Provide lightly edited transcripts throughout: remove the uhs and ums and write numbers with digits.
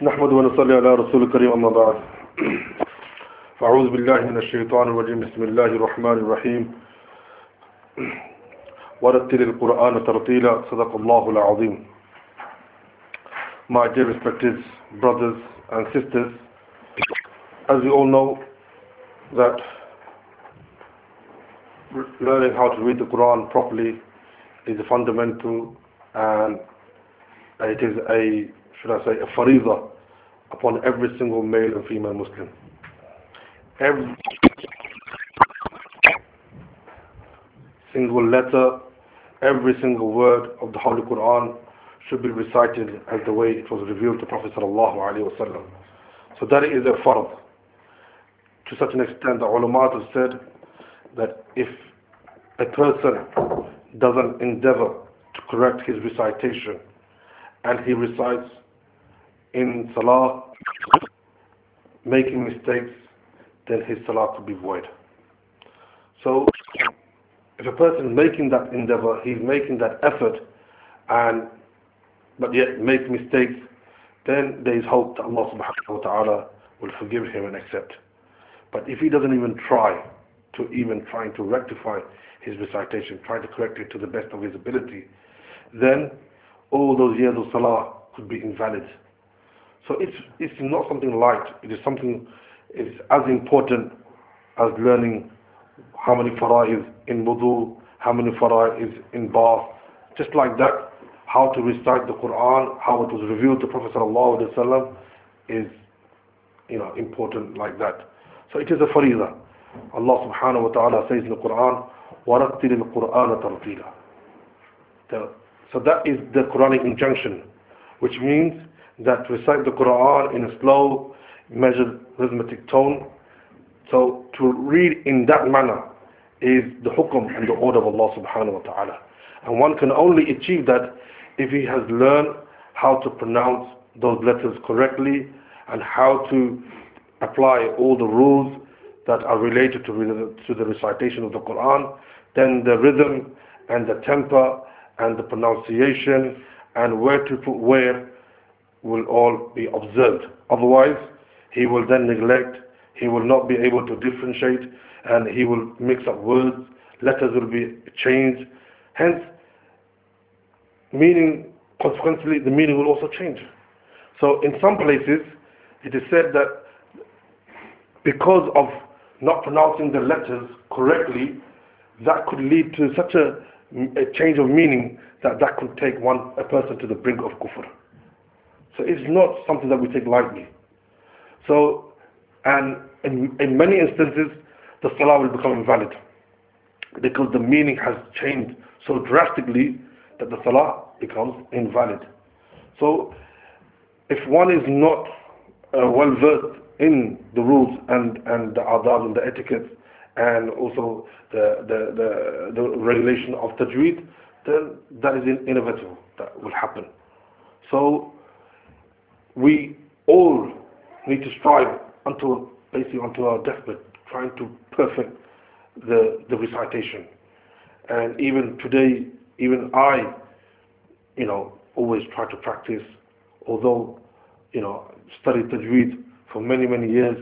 نحمد ونصلي على رسول الكريم أما بعد فأعوذ بالله من الشيطان الرجيم بسم الله الرحمن الرحيم ورتل القرآن ترتيلا صدق الله العظيم. My dear respected brothers and sisters, as you all know that learning how to read the Quran properly is a fundamental, and it is a, should I say, a fariza upon every single male and female Muslim. Every single letter, every single word of the Holy Quran should be recited as the way it was revealed to Prophet sallallahu alaihi wasallam. So that is a fard. To such an extent, the ulama have said that if a person doesn't endeavor to correct his recitation and he recites in salah making mistakes, then his salah could be void. So if a person is making that endeavor, he's making that effort, but yet make mistakes, then there is hope that Allah subhanahu wa ta'ala will forgive him and accept. But if he doesn't even trying to rectify his recitation, trying to correct it to the best of his ability, then all those years of salah could be invalid. So it's not something light. It is something, it's as important as learning how many fara'id in wudu, how many fara'id in bath. Just like that, how to recite the Quran, how it was revealed to Prophet sallallahu alaihi wasallam is, important like that. So it is a fariza. Allah subhanahu wa ta'ala says in the Quran, وَرَتِّلِ الْقُرْآنَ تَرْتِيلًا. So that is the Quranic injunction, which means that recite the Quran in a slow, measured, rhythmic tone. So to read in that manner is the hukum and the order of Allah subhanahu wa ta'ala. And one can only achieve that if he has learned how to pronounce those letters correctly and how to apply all the rules that are related to the recitation of the Quran. Then the rhythm and the temper and the pronunciation and where to put where will all be observed. Otherwise, he will then neglect, he will not be able to differentiate, and he will mix up words, letters will be changed. Hence, consequently, the meaning will also change. So in some places, it is said that because of not pronouncing the letters correctly, that could lead to such a change of meaning that could take a person to the brink of kufr. So it's not something that we take lightly. So, and in many instances, the salah will become invalid because the meaning has changed so drastically that the salah becomes invalid. So, if one is not well versed in the rules and the adab and the etiquette and also the regulation of tajweed, then that is inevitable, that will happen. So we all need to strive until our deathbed, trying to perfect the recitation. And even today, even I, always try to practice, although, studied tajweed for many, many years,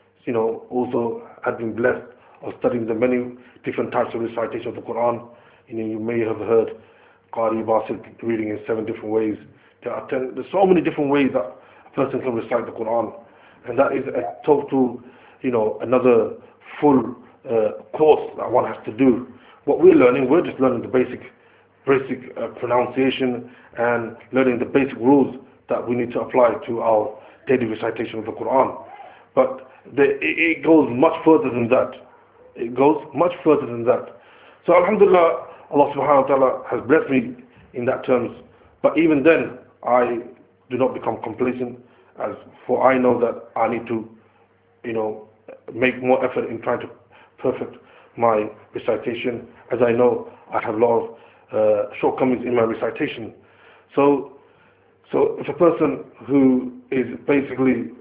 also had been blessed of studying the many different types of recitation of the Quran. You may have heard Qari Basit reading in 7 different ways. There's so many different ways that a person can recite the Quran, and that is a total, another full course that one has to do. What we're just learning the basic pronunciation and learning the basic rules that we need to apply to our daily recitation of the Quran. But it goes much further than that. It goes much further than that. So alhamdulillah, Allah subhanahu wa ta'ala has blessed me in that terms. But even then, I do not become complacent, for I know that I need to, make more effort in trying to perfect my recitation, as I know I have a lot of shortcomings in my recitation. So if a person who is basically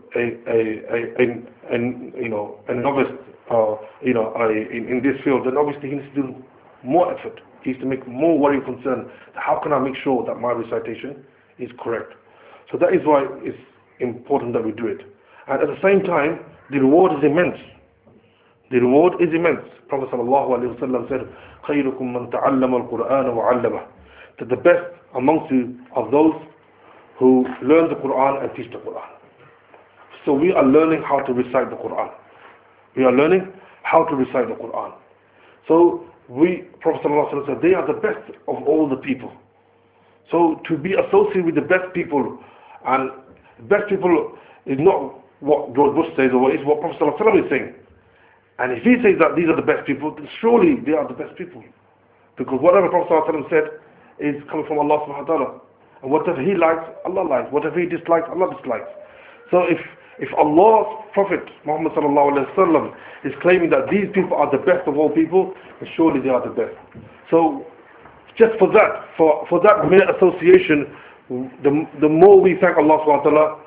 a novice, in this field, then obviously he needs to do more effort. He needs to make more worry and concern. How can I make sure that my recitation is correct? So that is why it's important that we do it. And at the same time, the reward is immense. The reward is immense. Prophet ﷺ said, خَيْرُكُمْ مَنْ تَعَلَّمَ الْقُرْآنَ وَعَلَّمَهُ. That the best amongst you are those who learn the Quran and teach the Quran. So we are learning how to recite the Quran. We are learning how to recite the Quran. So Prophet ﷺ said, they are the best of all the people. So to be associated with the best people, and best people is not what George Bush says, or it's what Prophet ﷺ is saying. And if he says that these are the best people, then surely they are the best people. Because whatever Prophet ﷺ said is coming from Allah subhanahu wa ta'ala. And whatever he likes, Allah likes. Whatever he dislikes, Allah dislikes. So if Allah's Prophet Muhammad sallallahu alayhi wa sallam is claiming that these people are the best of all people, then surely they are the best. So just for that mere association, the more we thank Allah subhanahu wa ta'ala,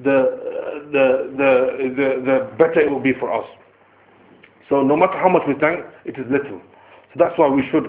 the better it will be for us. So no matter how much we thank, it is little. So that's why we should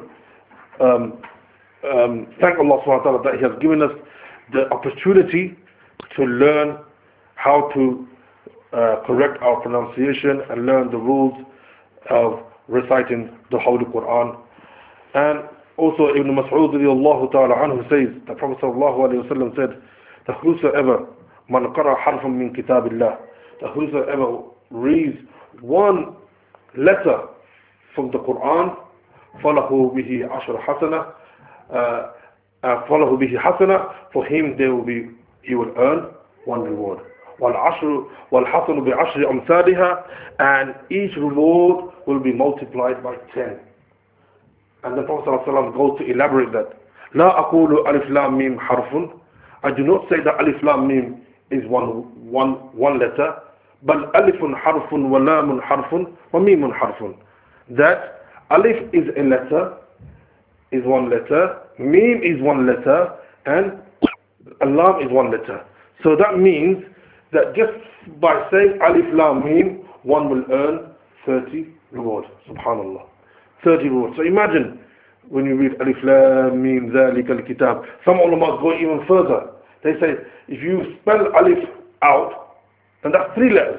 thank Allah subhanahu wa ta'ala that He has given us the opportunity to learn how to correct our pronunciation and learn the rules of reciting the Holy Quran. And also Ibn Mas'ud radiyallahu ta'ala anhu says, the Prophet sallallahu alayhi wa sallam said, that whosoever man qara harfan min kitabillah, that whosoever reads one letter from the Quran, فَلَهُ بِهِ عَشْرَ حَسَنَةً, فَلَهُ بِهِ حَسَنَةً, for him he will earn one reward. وَالْحَسَنُ بِعَشْرِ أَمْثَالِهَا, and each reward will be multiplied by 10. And the Prophet ﷺ goes to elaborate that. لَا أَقُولُ أَلِفْ لَامْ مِيمْ حَرْفٌ, I do not say that Alif Lam Mim is one letter, بل ألف حرف ولام حرف وميم حرف. That Alif is a letter, is one letter, Mim is one letter, and Lam is one letter. So that means that just by saying Alif Lam Mim, one will earn 30 rewards. Subhanallah. 30 rewards. So imagine when you read Alif Lam Mim ذَلِكَ الْكِتَابِ. Some ulama go even further. They say if you spell Alif out, and that's 3 letters.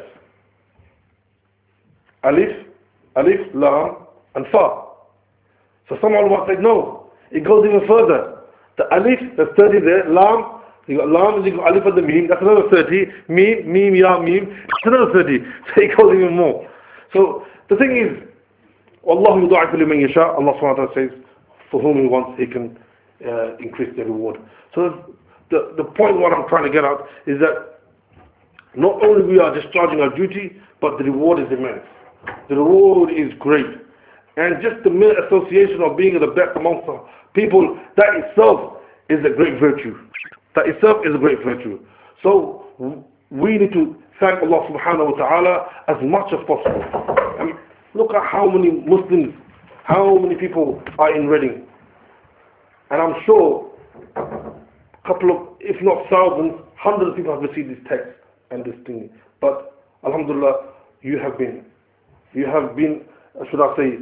Alif, Lam, and Fa. So some ulama say no, it goes even further. The Alif, there's 30 there. Lam, you got Lam, you got Alif and the Mim, that's another 30. Mim, Ya, Mim, that's another 30. So it goes even more. So the thing is, Wallahu yudha'ifu liman yasha. Allah subhanahu wa ta'ala says, for whom He wants, He can increase their reward. So the point what I'm trying to get at is that not only we are discharging our duty, but the reward is immense. The reward is great. And just the mere association of being the best amongst the people, that itself is a great virtue. That itself is a great virtue. So we need to thank Allah subhanahu wa ta'ala as much as possible. And look at how many Muslims, how many people are in Reading. And I'm sure a couple of, if not thousands, hundreds of people have received this text and this thing. But alhamdulillah, you have been, should I say,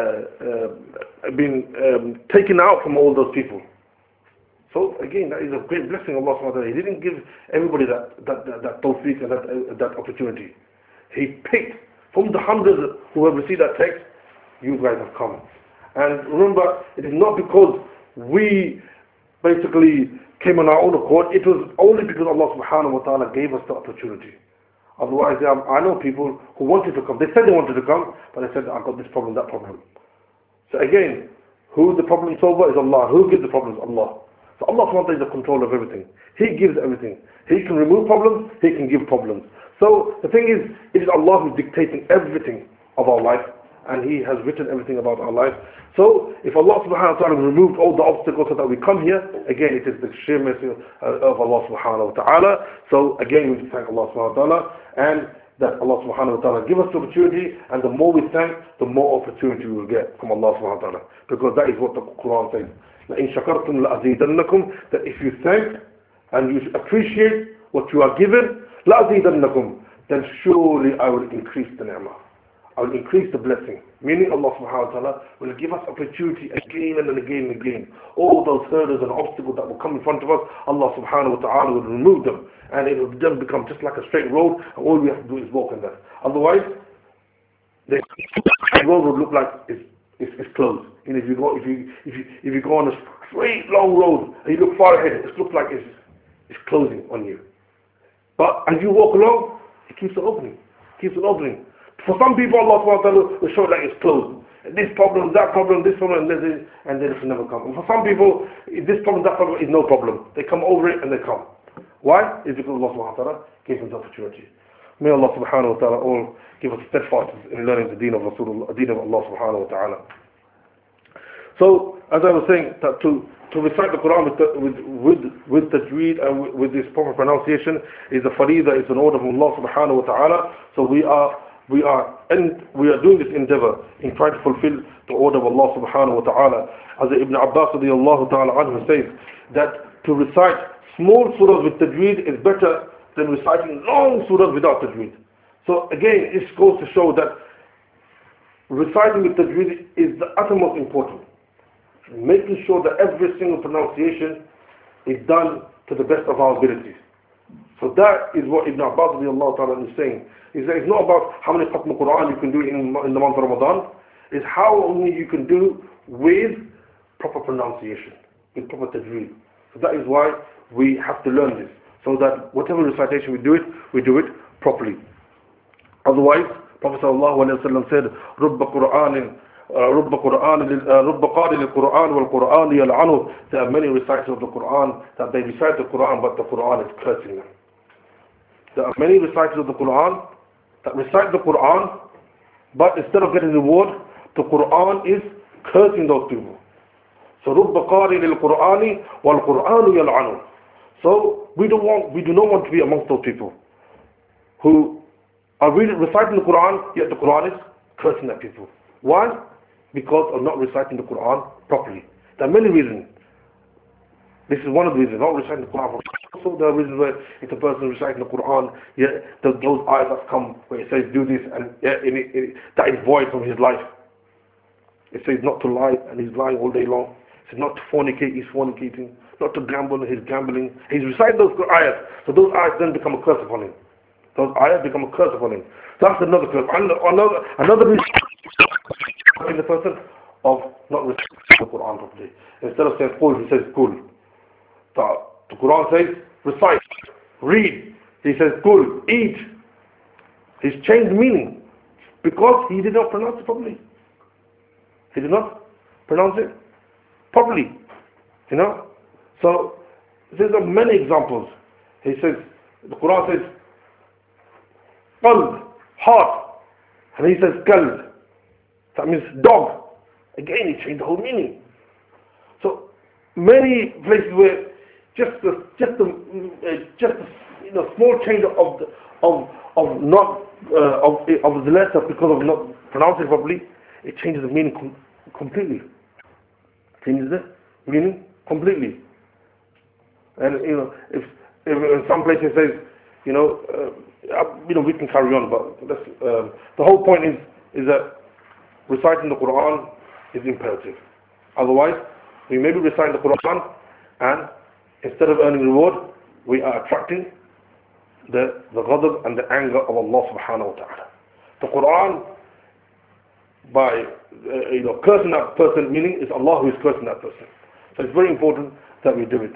been taken out from all those people. So again, that is a great blessing of Allah subhanahu wa ta'ala. He didn't give everybody that tawfiq and that opportunity. He picked from the hundreds who have received that text, you guys have come. And remember, it is not because we basically came on our own accord, it was only because Allah subhanahu wa ta'ala gave us the opportunity. Otherwise, I know people who wanted to come. They said they wanted to come, but they said, I've got this problem, that problem. So again, who the problem solver is Allah. Who gives the problems? Allah. So Allah subhanahu wa ta'ala is the control of everything. He gives everything. He can remove problems, He can give problems. So the thing is, it is Allah who's dictating everything of our life, and He has written everything about our life. So if Allah subhanahu wa ta'ala removed all the obstacles so that we come here, again it is the sheer mercy of Allah subhanahu wa ta'ala. So again we thank Allah subhanahu wa ta'ala, and that Allah subhanahu wa ta'ala give us the opportunity, and the more we thank, the more opportunity we will get from Allah subhanahu wa ta'ala. Because that is what the Quran says. لَإِن شَكَرْتُمْ لَأَزِيدَنَّكُمْ, that if you thank and you appreciate what you are given, لَأَزِيدَنَّكُمْ, then surely I will increase the ni'mah. I will increase the blessing. Meaning Allah subhanahu wa ta'ala will give us opportunity again and again and again. All those hurdles and obstacles that will come in front of us, Allah subhanahu wa ta'ala will remove them. And it will then become just like a straight road, and all we have to do is walk in that. Otherwise, the road would look like it's closed. And if you go on a straight long road and you look far ahead, it looks like it's closing on you. But as you walk along, it keeps on opening. For some people, Allah subhanahu wa ta'ala will show like it's closed. This problem, that problem, this problem, and then it will never come. And for some people, this problem, that problem is no problem. They come over it and they come. Why? It's because Allah subhanahu wa ta'ala gave them the opportunity. May Allah subhanahu wa ta'ala all give us steadfastness in learning the deen of Rasulullah, the deen of Allah subhanahu wa ta'ala. So, as I was saying, that to recite the Quran with tajweed and with this proper pronunciation is a faridah, it's an order from Allah subhanahu wa ta'ala. So we are doing this endeavor in trying to fulfill the order of Allah subhanahu wa ta'ala. As Ibn Abbas radiyallahu ta'ala anhu says, that to recite small surahs with tajweed is better than reciting long surahs without tajweed. So again, it goes to show that reciting with tajweed is the uttermost important. Making sure that every single pronunciation is done to the best of our abilities. So that is what Ibn Abbas radiyallahu ta'ala is saying. He says it's not about how many khatm Quran you can do in the month of Ramadan. It's how many you can do with proper pronunciation, with proper tajweed. So that is why we have to learn this. So that whatever recitation we do it properly. Otherwise, Prophet sallallahu alaihi wasallam said, رُبَّ قَارِ لِلْقُرْآنِ وَالْقُرْآنِ يَلْعَنُهُ. There are many reciters of the Quran that they recite the Quran, but the Quran is cursing them. There are many reciters of the Quran that recite the Quran, but instead of getting reward, the Quran is cursing those people. So رُبَّ قَارِ لِلْقُرْآنِ وَالْقُرْآنِ يَلْعَنُهُ. So we do not want to be amongst those people who are really reciting the Quran, yet the Quran is cursing at people. Why? Because of not reciting the Quran properly. There are many reasons. This is one of the reasons, not reciting the Quran properly. Also, there are reasons where if a person is reciting the Quran, yet those ayahs that come where it says do this, and that is void from his life. It says not to lie, and he's lying all day long. It says not to fornicate, he's fornicating. Not to gamble, he's gambling. He's reciting those ayahs. So those ayahs then become a curse upon him. Those ayahs become a curse upon him. That's another curse. Another reason in the person of not reciting the Quran properly. Instead of saying qul, he says qul. The Quran says recite, read. He says qul, eat. He's changed meaning because he did not pronounce it properly. He did not pronounce it properly. You know? So there are many examples. He says, the Quran says qalb, heart, and he says kalb. That means dog. Again, he changed the whole meaning. So many places where just a small change of the letter because of not pronouncing it properly, it changes the meaning completely. Changes the meaning completely. And if in some places it says, we can carry on, but the whole point is that reciting the Quran is imperative. Otherwise, we may be reciting the Quran, and instead of earning reward, we are attracting the ghadab and the anger of Allah subhanahu wa ta'ala. The Quran, by cursing that person, meaning it's Allah who is cursing that person. So it's very important that we do it.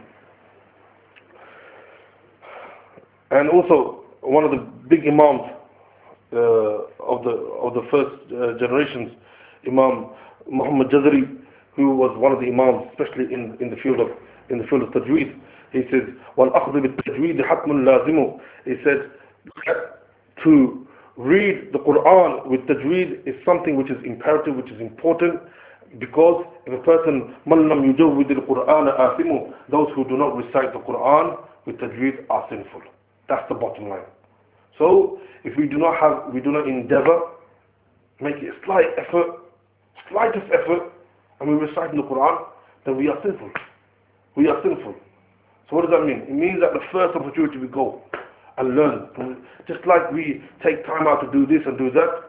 And also, one of the big imams of the first generations, Imam Muhammad Jazari, who was one of the imams, especially in the field of tajweed, he says, وَالْأَخْذِ بِالتَّجْوِيدِ حَتْمٌ لَازِمُ. He said, to read the Quran with tajweed is something which is imperative, which is important, because if a person, مَنْ لَمْ يُجَوِّدِ الْقُرْآنَ آثِمُ, those who do not recite the Quran with tajweed are sinful. That's the bottom line. So, if we do not endeavor, make it slightest effort, and we recite the Quran, then we are sinful. We are sinful. So what does that mean? It means that the first opportunity we go and learn, just like we take time out to do this and do that,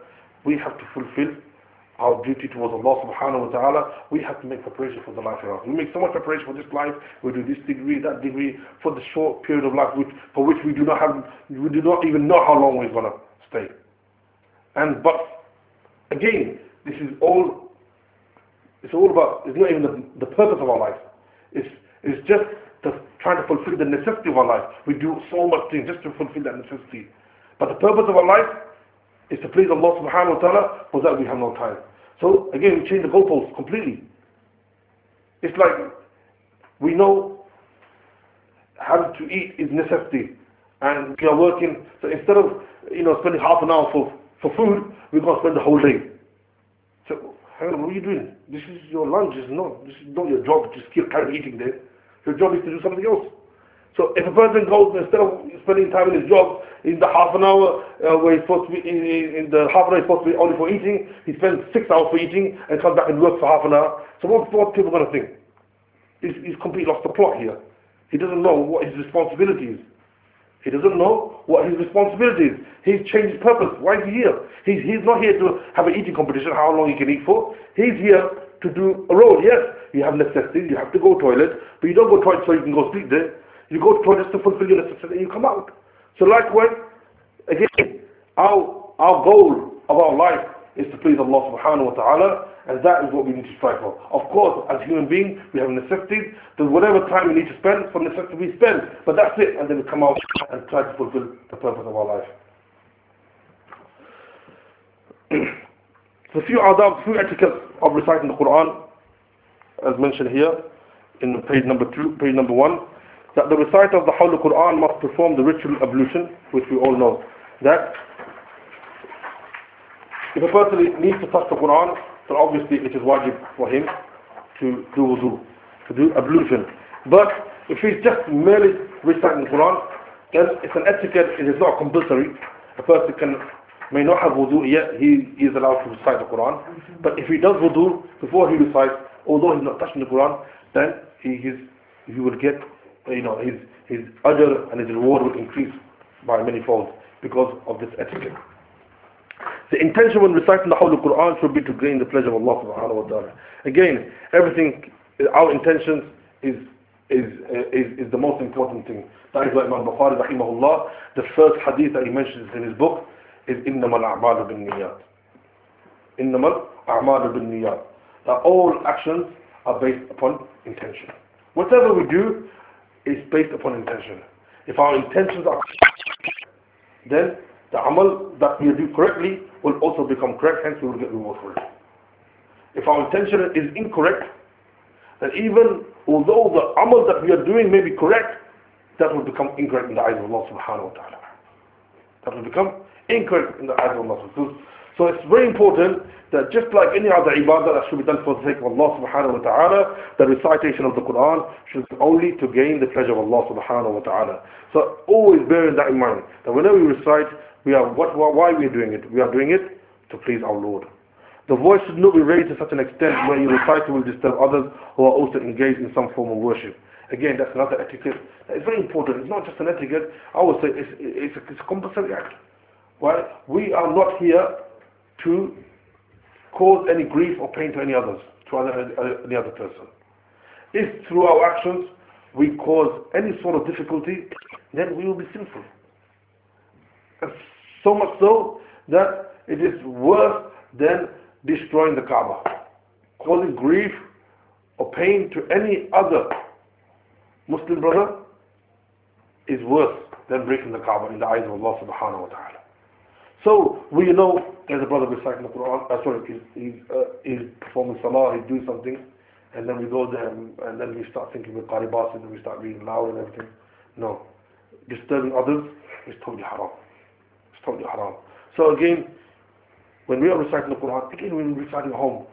we have to fulfill our duty towards Allah subhanahu wa ta'ala. We have to make preparation for the life hereafter. We make so much preparation for this life. We do this degree, that degree, for the short period of life for which we do not even know how long we're going to stay. But again, this is all, it's not even the purpose of our life. It's just trying to fulfill the necessity of our life. We do so much things just to fulfill that necessity. But the purpose of our life is to please Allah subhanahu wa ta'ala. For that we have no time. So again, we change the goalposts completely. It's like we know having to eat is necessity, and we are working. So instead of spending half an hour for food, we're going to spend the whole day. So hang on, what are you doing? This is your lunch. This is not your job. Just keep carrying eating there. Your job is to do something else. So if a person goes, instead of spending time in his job, in the half an hour where he's supposed to be, in the half an hour he's supposed to be only for eating, he spends 6 hours for eating and comes back and works for half an hour. So what people going to think? He's completely lost the plot here. He doesn't know what his responsibility is. He doesn't know what his responsibility is. He's changed his purpose. Why is he here? He's not here to have an eating competition, how long he can eat for. He's here to do a role. Yes, you have necessities, you have to go toilet, but you don't go toilet so you can go sleep there. You go to toilet to fulfill your necessities and you come out. So likewise, again, our goal of our life is to please Allah subhanahu wa ta'ala, and that is what we need to strive for. Of course, as human beings, we have necessities, so whatever time we need to spend, for necessity we spend, but that's it, and then we come out and try to fulfill the purpose of our life. So a few adab, few etiquettes of reciting the Quran, as mentioned here, in page number 1, that the reciter of the Holy Quran must perform the ritual ablution, which we all know. That if a person needs to touch the Quran, then obviously it is wajib for him to do wudu, to do ablution. But if he's just merely reciting the Quran, then it's an etiquette, it is not compulsory. A person may not have wudu yet, he is allowed to recite the Quran. But if he does wudu before he recites, although he's not touching the Quran, then he will get his ajr and his reward will increase by many folds because of this etiquette. The intention when reciting the Holy Quran should be to gain the pleasure of Allah subhanahu wa ta'ala. Again, everything, our intentions is the most important thing. That is why Imam Bukhari rahimahullah, the first hadith that he mentions in his book is إِنَّمَا الْأَعْمَالُ بِالنِّيَّاتِ. إِنَّمَا الْأَعْمَالُ بِالنِّيَّاتِ. That all actions are based upon intention. Whatever we do is based upon intention. If our intentions are correct, then the amal that we do correctly will also become correct, hence we will get reward for it. If our intention is incorrect, then even although the amal that we are doing may be correct, that will become incorrect in the eyes of Allah subhanahu wa ta'ala. That will become incorrect in the eyes of Allah subhanahu wa ta'ala. So it's very important that just like any other ibadah that should be done for the sake of Allah subhanahu wa ta'ala, the recitation of the Quran should be only to gain the pleasure of Allah subhanahu wa ta'ala. So always bearing that in mind, that whenever we recite, why we are doing it? We are doing it to please our Lord. The voice should not be raised to such an extent where your recital will disturb others who are also engaged in some form of worship. Again, that's another etiquette. It's very important. It's not just an etiquette. I would say it's a compulsory act. Why? We are not here to cause any grief or pain to any others, to any other person. If through our actions we cause any sort of difficulty, then we will be sinful. And so much so that it is worse than destroying the Kaaba. Causing grief or pain to any other Muslim brother is worse than breaking the Kaaba in the eyes of Allah subhanahu wa ta'ala. So we know there's a brother reciting the Quran, he's performing salah, he's doing something, and then we go there and then we start thinking with Qari Basid and we start reading loud and everything. No. Disturbing others is totally haram. It's totally haram. So again, when we are reciting the Quran, again when we're reciting at home,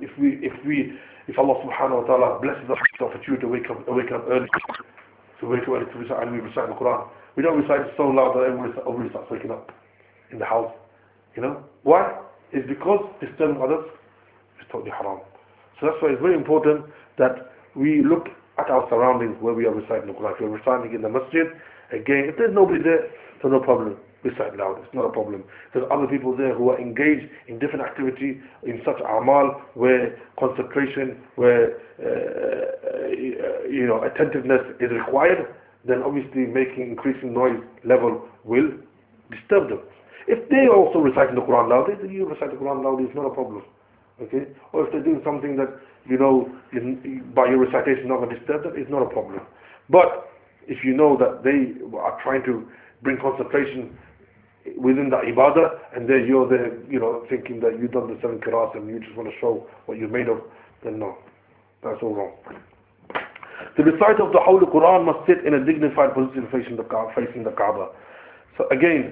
if Allah subhanahu wa ta'ala blesses us with the opportunity to wake up early, to recite and we recite the Quran, we don't recite it so loud that everybody starts waking up in the house. Why? It's because disturbing others is totally haram. So that's why it's very important that we look at our surroundings where we are reciting the Quran. If you're reciting in the masjid, again, if there's nobody there, so no problem. recite loud. It's not a problem. There's other people there who are engaged in different activity, in such a'mal where concentration, where attentiveness is required. Then obviously increasing noise level will disturb them. If they also reciting the Quran loudly, then you recite the Quran loudly. It's not a problem. Okay? Or if they're doing something that by your recitation not going to disturb them, it's not a problem. But if you know that they are trying to bring concentration within the ibadah, and then you're there, thinking that you've done the 7 qira'ats and you just want to show what you're made of, then no, that's all wrong. The reciter of the Holy Quran must sit in a dignified position facing the Kaaba. So again,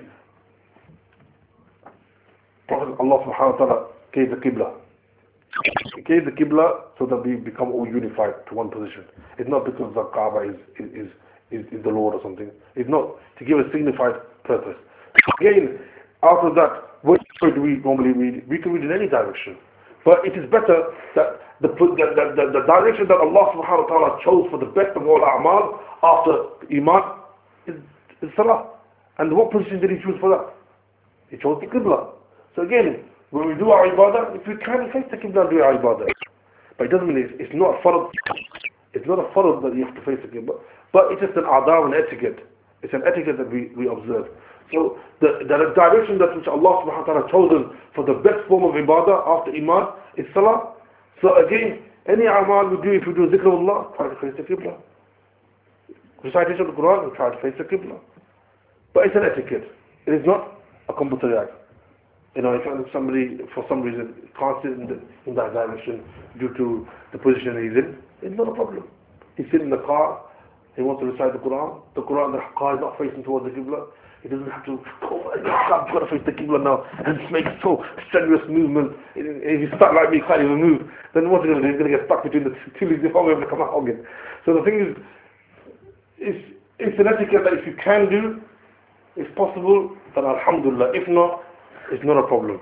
Prophet Allah subhanahu wa ta'ala gave the Qibla. He gave the Qibla so that we become all unified to one position. It's not because the Kaaba is the Lord or something. It's not to give a signified purpose. Again, after that, what do we normally read? We can read in any direction. But it is better that the direction that Allah subhanahu wa ta'ala chose for the best of all a'mal after Iman is Salah. And what position did He choose for that? He chose the Qibla. So again, when we do our ibadah, if we can face the Qibla and do our ibadah. But it doesn't mean it's not a farad. It's not a farad that you have to face the Qibla. But it's just an adab and etiquette. It's an etiquette that we observe. So the direction that which Allah subhanahu wa ta'ala has chosen for the best form of ibadah after Iman is Salah. So again, any amal we do, if we do zikr of Allah, try to face the Qibla. Recitation of the Quran, we try to face the Qibla. But it's an etiquette. It is not a compulsory act. If somebody for some reason can't sit in that direction due to the position he's in, it's not a problem. He's sitting in the car, he wants to recite the Quran, the car is not facing towards the Qibla. He doesn't have to, I've got to face the Qibla now and make so strenuous movement. If he's stuck like me, he can't even move. Then what's he going to do? He's going to get stuck between the two legs. He's not going to come out again. So the thing is, it's an etiquette that if you can do, if possible, then alhamdulillah. If not, it's not a problem.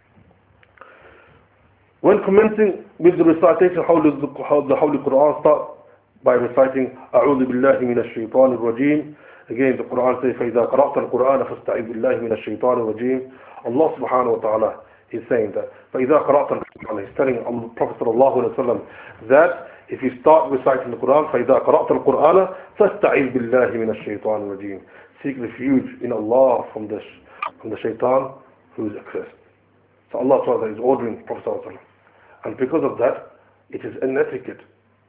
When commencing with the recitation, how does the Holy Quran start? By reciting أعوذ بالله من الشيطان الرجيم. Again, the Quran says, فَإِذَا قَرَأْتَ الْقُرْآنَ فَاسْتَعِذْ بِاللَّهِ مِنَ الشَّيْطَانِ الرَّجِيمِ. Allah subhanahu wa ta'ala is saying that. فَإِذَا قَرَأْتَ الْقُرْآنَ He's telling Prophet sallallahu alayhi wa sallam that if you start reciting the Quran, فَإِذَا قَرَأْتَ الْقُرْآنَ فَاسْتَعِذْ بِاللَّهِ مِنَ الشَّيْطَانِ الرَّجِيمِ. Seek refuge in Allah from the shaitan who is accursed. So Allah subhanahu is ordering Prophet sallallahu alayhi wa sallam. And because of that, it is an etiquette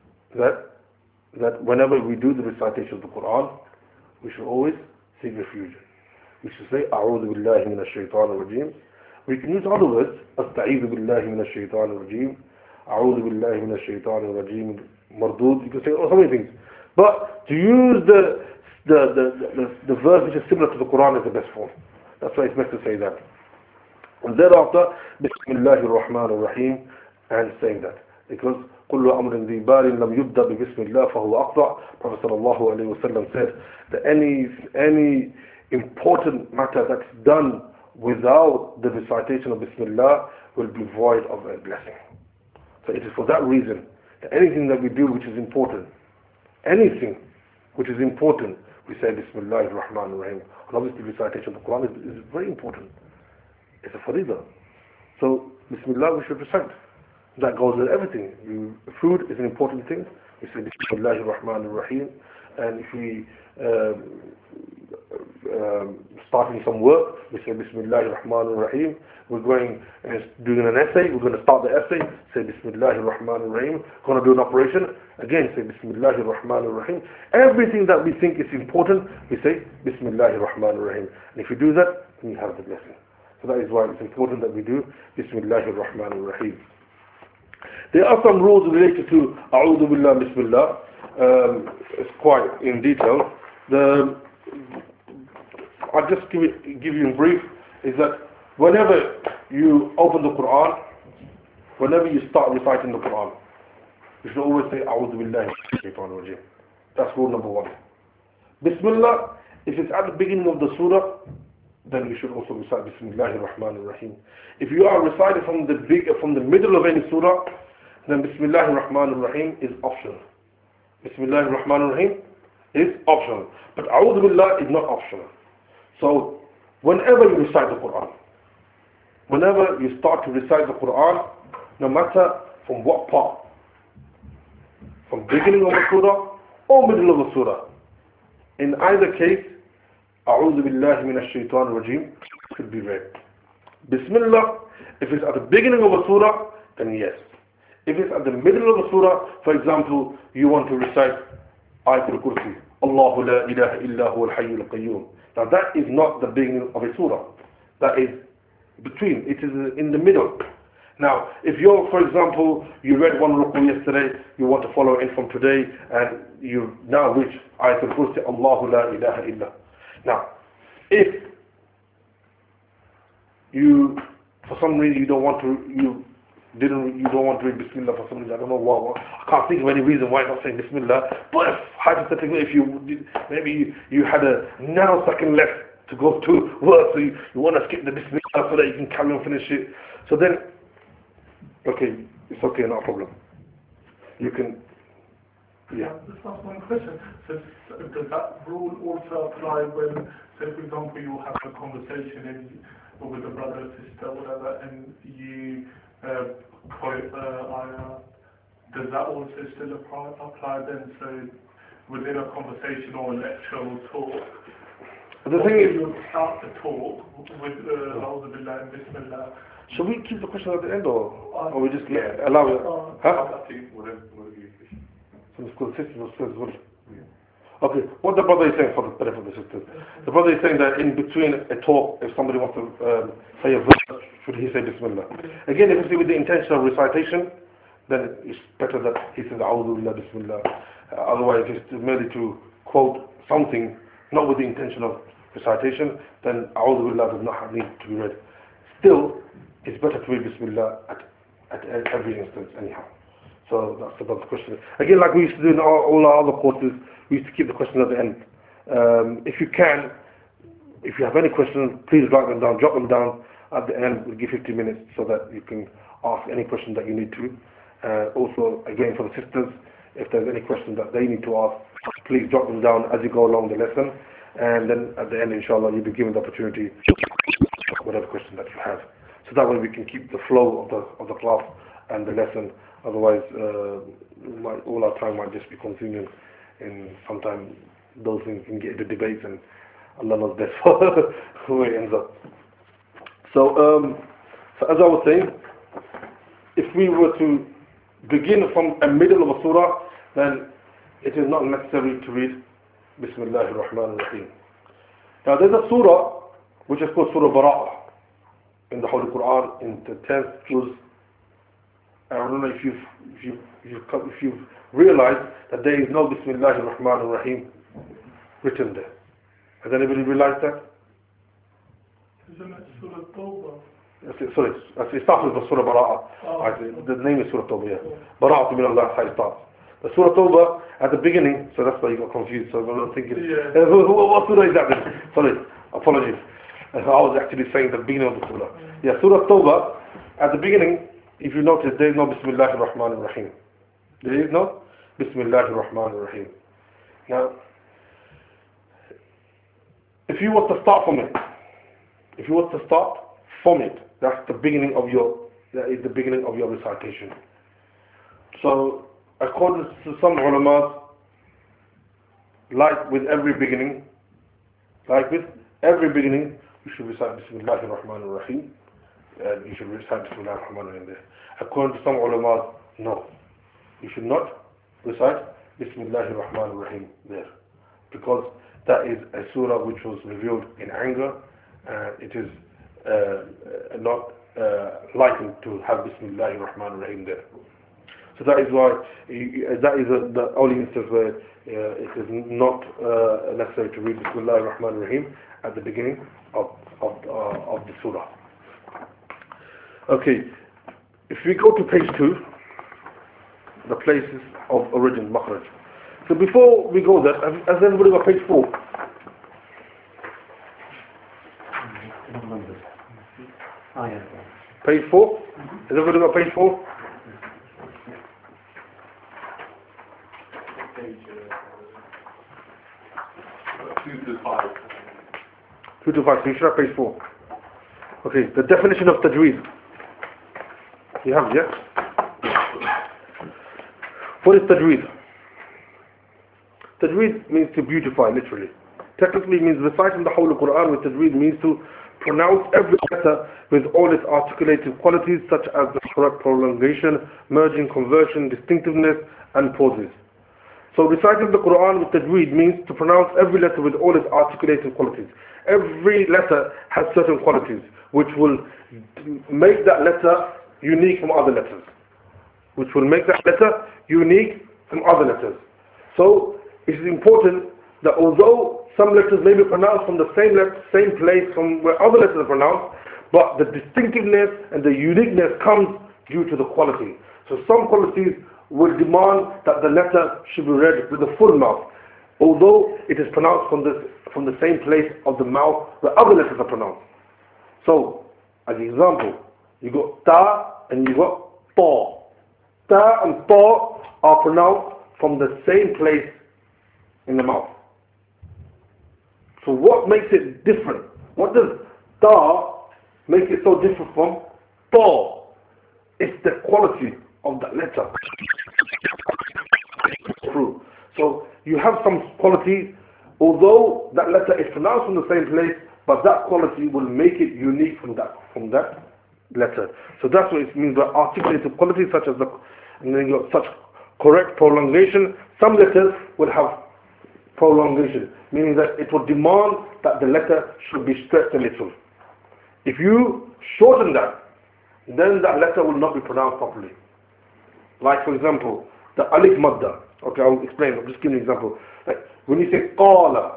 that whenever we do the recitation of the Quran, we should always seek refuge. We should say, أعوذ بالله من الشيطان الرجيم. We can use other words, أستعيذ بالله من الشيطان الرجيم, أعوذ بالله من الشيطان الرجيم, مردود. You can say so many things. But to use the verse which is similar to the Quran is the best form. That's why it's best to say that. And thereafter, Bismillah ar-Rahman ar-Rahim, and saying that. Because كل أمر ذي بال لم يبدأ ببسم الله فهو أقطع. Prophet sallallahu alayhi wa sallam said that any important matter that's done without the recitation of Bismillah will be void of a blessing. So it is for that reason that anything that we do which is important, anything which is important, we say Bismillah ar-Rahman ar-Rahim. And obviously recitation of the Quran is very important. It's a faridah. So Bismillah we should recite. That goes with everything. Food is an important thing. We say Bismillah ar-Rahman ar-Rahim. And if we starting some work, we say Bismillah ar-Rahman ar-Rahim. We're going doing an essay, we're going to start the essay, say Bismillah ar-Rahman ar-Rahim. Going to do an operation, again say Bismillah ar-Rahman ar-Rahim. Everything that we think is important, we say Bismillah ar-Rahman ar-Rahim. And if we do that, then you have the blessing. So that is why it's important that we do Bismillah ar-Rahman ar-Rahim. There are some rules related to A'udhu Billah Bismillah. It's quite in detail. I'll just give you in brief, is that whenever you open the Quran, whenever you start reciting the Quran, you should always say A'udhu Billahi Minash Shaitanir Rajeem. That's rule number one. Bismillah, if it's at the beginning of the surah, then you should also recite Bismillahir Rahmanir Rahim. If you are reciting from the middle of any surah, then Bismillahir Rahmanir Rahim is optional. Bismillahir Rahmanir Rahim is optional. But A'udhu Billah is not optional. So whenever you recite the Quran, whenever you start to recite the Quran, no matter from what part, from beginning of the surah or middle of the surah, in either case, أعوذ بالله من الشيطان الرجيم should be read. Bismillah, if it's at the beginning of a surah, then yes. If it's at the middle of the surah, for example, you want to recite Ayatul Kursi, Allahu la ilaha illa huwa al-hayyul qayyum. Now that is not the beginning of a surah. That is between. It is in the middle. Now, if you're, for example, you read one ruku yesterday, you want to follow in from today, and you now reach Ayatul Kursi, Allahu la ilaha illa. Now, if you, for some reason, you don't want to read Bismillah for some reason, I don't know why, I can't think of any reason why not saying Bismillah, but if, hypothetically, if maybe you had a nanosecond left to go to work, so you want to skip the Bismillah so that you can carry on, finish it, so then, okay, it's okay, not a problem. You can, yeah. Just ask one question. So does that rule also apply when, say for example, you have a conversation with a brother or sister, whatever, and you quote ayah, does that also still apply then? So within a conversation or a lecture or talk, the thing is, you start the talk with A'udhu Billahi and Bismillah. Should we keep the question at the end, or we just allow it? Huh? From the school sisters as well. Okay, what the brother is saying for the benefit of the sisters. The brother is saying that in between a talk, if somebody wants to say a verse, should he say Bismillah? Again, if it's with the intention of recitation, then it's better that he says A'udhu Billah Bismillah. Otherwise, if it's merely to quote something, not with the intention of recitation, then A'udhu Billah does not need to be read. Still, it's better to read Bismillah at every instance anyhow. So that's about the question. Again, like we used to do in all our other courses, we used to keep the questions at the end. If you can, if you have any questions, please write them down, jot them down at the end. We'll give 15 minutes so that you can ask any question that you need to. Also, again, for the sisters, if there's any question that they need to ask, please jot them down as you go along the lesson. And then at the end, inshallah, you'll be given the opportunity to ask whatever question that you have. So that way we can keep the flow of the class and the lesson. Otherwise, all our time might just be consuming, and sometimes those things can get into debates, and Allah knows best where it ends up. So as I was saying, if we were to begin from a middle of a surah, then it is not necessary to read Bismillahir Rahmanir Rahim. Now there's a surah which is called Surah Bara'ah in the Holy Quran, in the 10th juz. I don't know if you've realized that there is no Bismillahir Rahmanir Rahim written there. Has anybody realized that? Isn't it Surah Tawbah? Sorry, it starts with Surah Bara'ah. The name is Surah Tawbah, yeah. Bara'ah min Allah, how it starts. The Surah Tawbah at the beginning, so that's why you got confused. So I'm not thinking, what surah is that then? Sorry, apologies. I was actually saying the beginning of the surah. Yeah, Surah Tawbah, at the beginning, if you notice, there is no Bismillahir Rahmanir Rahim. There is no Bismillahir Rahmanir Rahim. Now, if you want to start from it, that's the beginning of your recitation. So, according to some ulamas, like with every beginning, you should recite Bismillahir Rahmanir Rahim, and you should recite Bismillahir Rahmanir Rahim there. According to some ulamas, no, you should not recite Bismillahir Rahmanir Rahim there, because that is a surah which was revealed in anger, and it is not likened to have Bismillahir Rahmanir Rahim there. So that is why, that is the only instance where it is not necessary to read Bismillahir Rahmanir Rahim at the beginning of the surah. Okay, if we go to page 2, the places of origin, makhraj. So before we go there, has everybody got page 4? Page 4? Has everybody got page 4? Page 2 to 5. 225. So you should have page 4. Okay, the definition of tajweed. You have it, yeah? What is tajweed? Tajweed means to beautify, literally. Technically means reciting the whole of the Quran with tajweed means to pronounce every letter with all its articulated qualities such as the correct prolongation, merging, conversion, distinctiveness and pauses. So reciting the Quran with tajweed means to pronounce every letter with all its articulated qualities. Every letter has certain qualities which will make that letter unique from other letters. Which will make that letter unique from other letters. So it is important that although some letters may be pronounced from the same place from where other letters are pronounced, but the distinctiveness and the uniqueness comes due to the quality. So some qualities will demand that the letter should be read with the full mouth, although it is pronounced from the same place of the mouth where other letters are pronounced. So, as an example, you got ta and you got ta. Ta and ta are pronounced from the same place in the mouth. So what makes it different? What does ta make it so different from ta? It's the quality of that letter. So you have some quality, although that letter is pronounced from the same place, but that quality will make it unique from that letter. So that's what it means by articulated qualities such as and then you got such correct prolongation. Some letters will have prolongation, meaning that it will demand that the letter should be stretched a little. If you shorten that, then that letter will not be pronounced properly. Like for example, the alif madda. Okay, I'll explain. I'll just give you an example. Like when you say qala,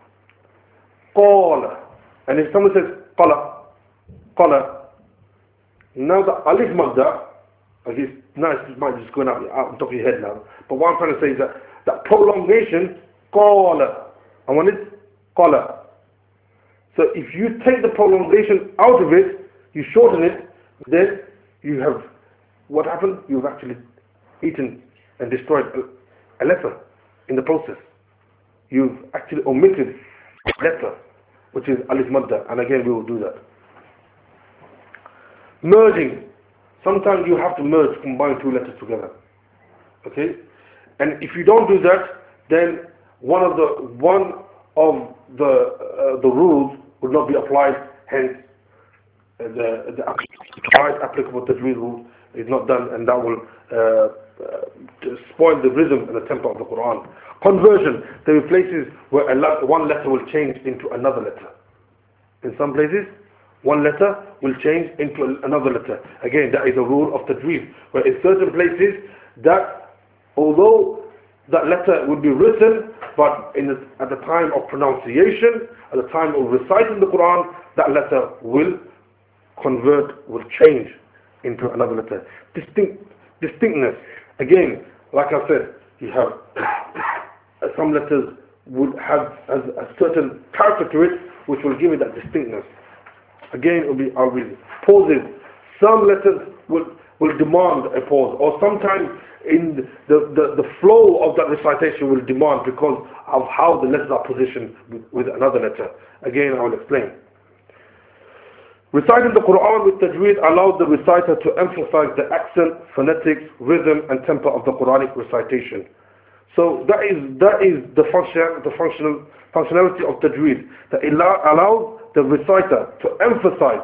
qala, and if someone says qala, qala, now the alif madda, now it might just going out on top of your head now. But what I'm trying to say is that prolongation, qala, and when it's qala. So if you take the prolongation out of it, you shorten it, then you have, what happened? You've actually eaten and destroyed a letter in the process. You've actually omitted a letter, which is alif madda, and again we will do that. Merging. Sometimes you have to merge, combine two letters together. Okay? And if you don't do that, then one of the rules will not be applied, hence the applicable tajweed rule is not done, and that will spoil the rhythm and the tempo of the Quran. Conversion. There are places where one letter will change into another letter. In some places, one letter will change into another letter. Again, that is a rule of tajweed, where in certain places that although that letter would be written, but at the time of pronunciation, at the time of reciting the Quran, that letter will convert, will change into another letter. Distinctness. Again, like I said, you have some letters would have a certain character to it, which will give it that distinctness. Again, it will be pauses. Some letters will demand a pause, or sometimes in the flow of that recitation will demand because of how the letters are positioned with another letter. Again, I will explain. Reciting the Quran with tajweed allows the reciter to emphasize the accent, phonetics, rhythm and tempo of the Quranic recitation. So that is the functionality of tajweed, that it allows the reciter to emphasize,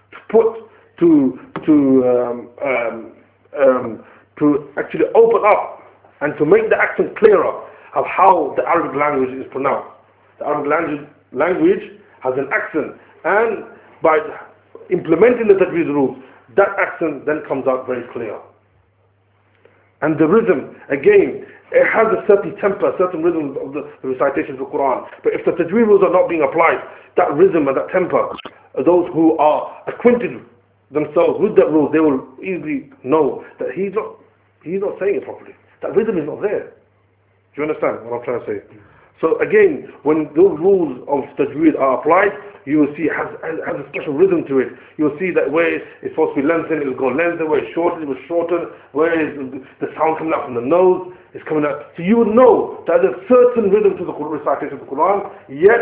to actually open up and to make the accent clearer of how the Arabic language is pronounced. The Arabic language has an accent, and by implementing the tajweed rules, that accent then comes out very clear. And the rhythm, again, it has a certain temper, certain rhythm of the recitation of the Quran. But if the tajweed rules are not being applied, that rhythm and that temper, those who are acquainted themselves with that rule, they will easily know that he's not saying it properly. That rhythm is not there. Do you understand what I'm trying to say? So again, when those rules of tajweed are applied, you will see it has a special rhythm to it. You will see that where it's supposed to be lengthened, it will go lengthened. Where it's shortened, it will shorten. Where the sound coming out from the nose is coming out. So you will know that there's a certain rhythm to the recitation of the Quran, yet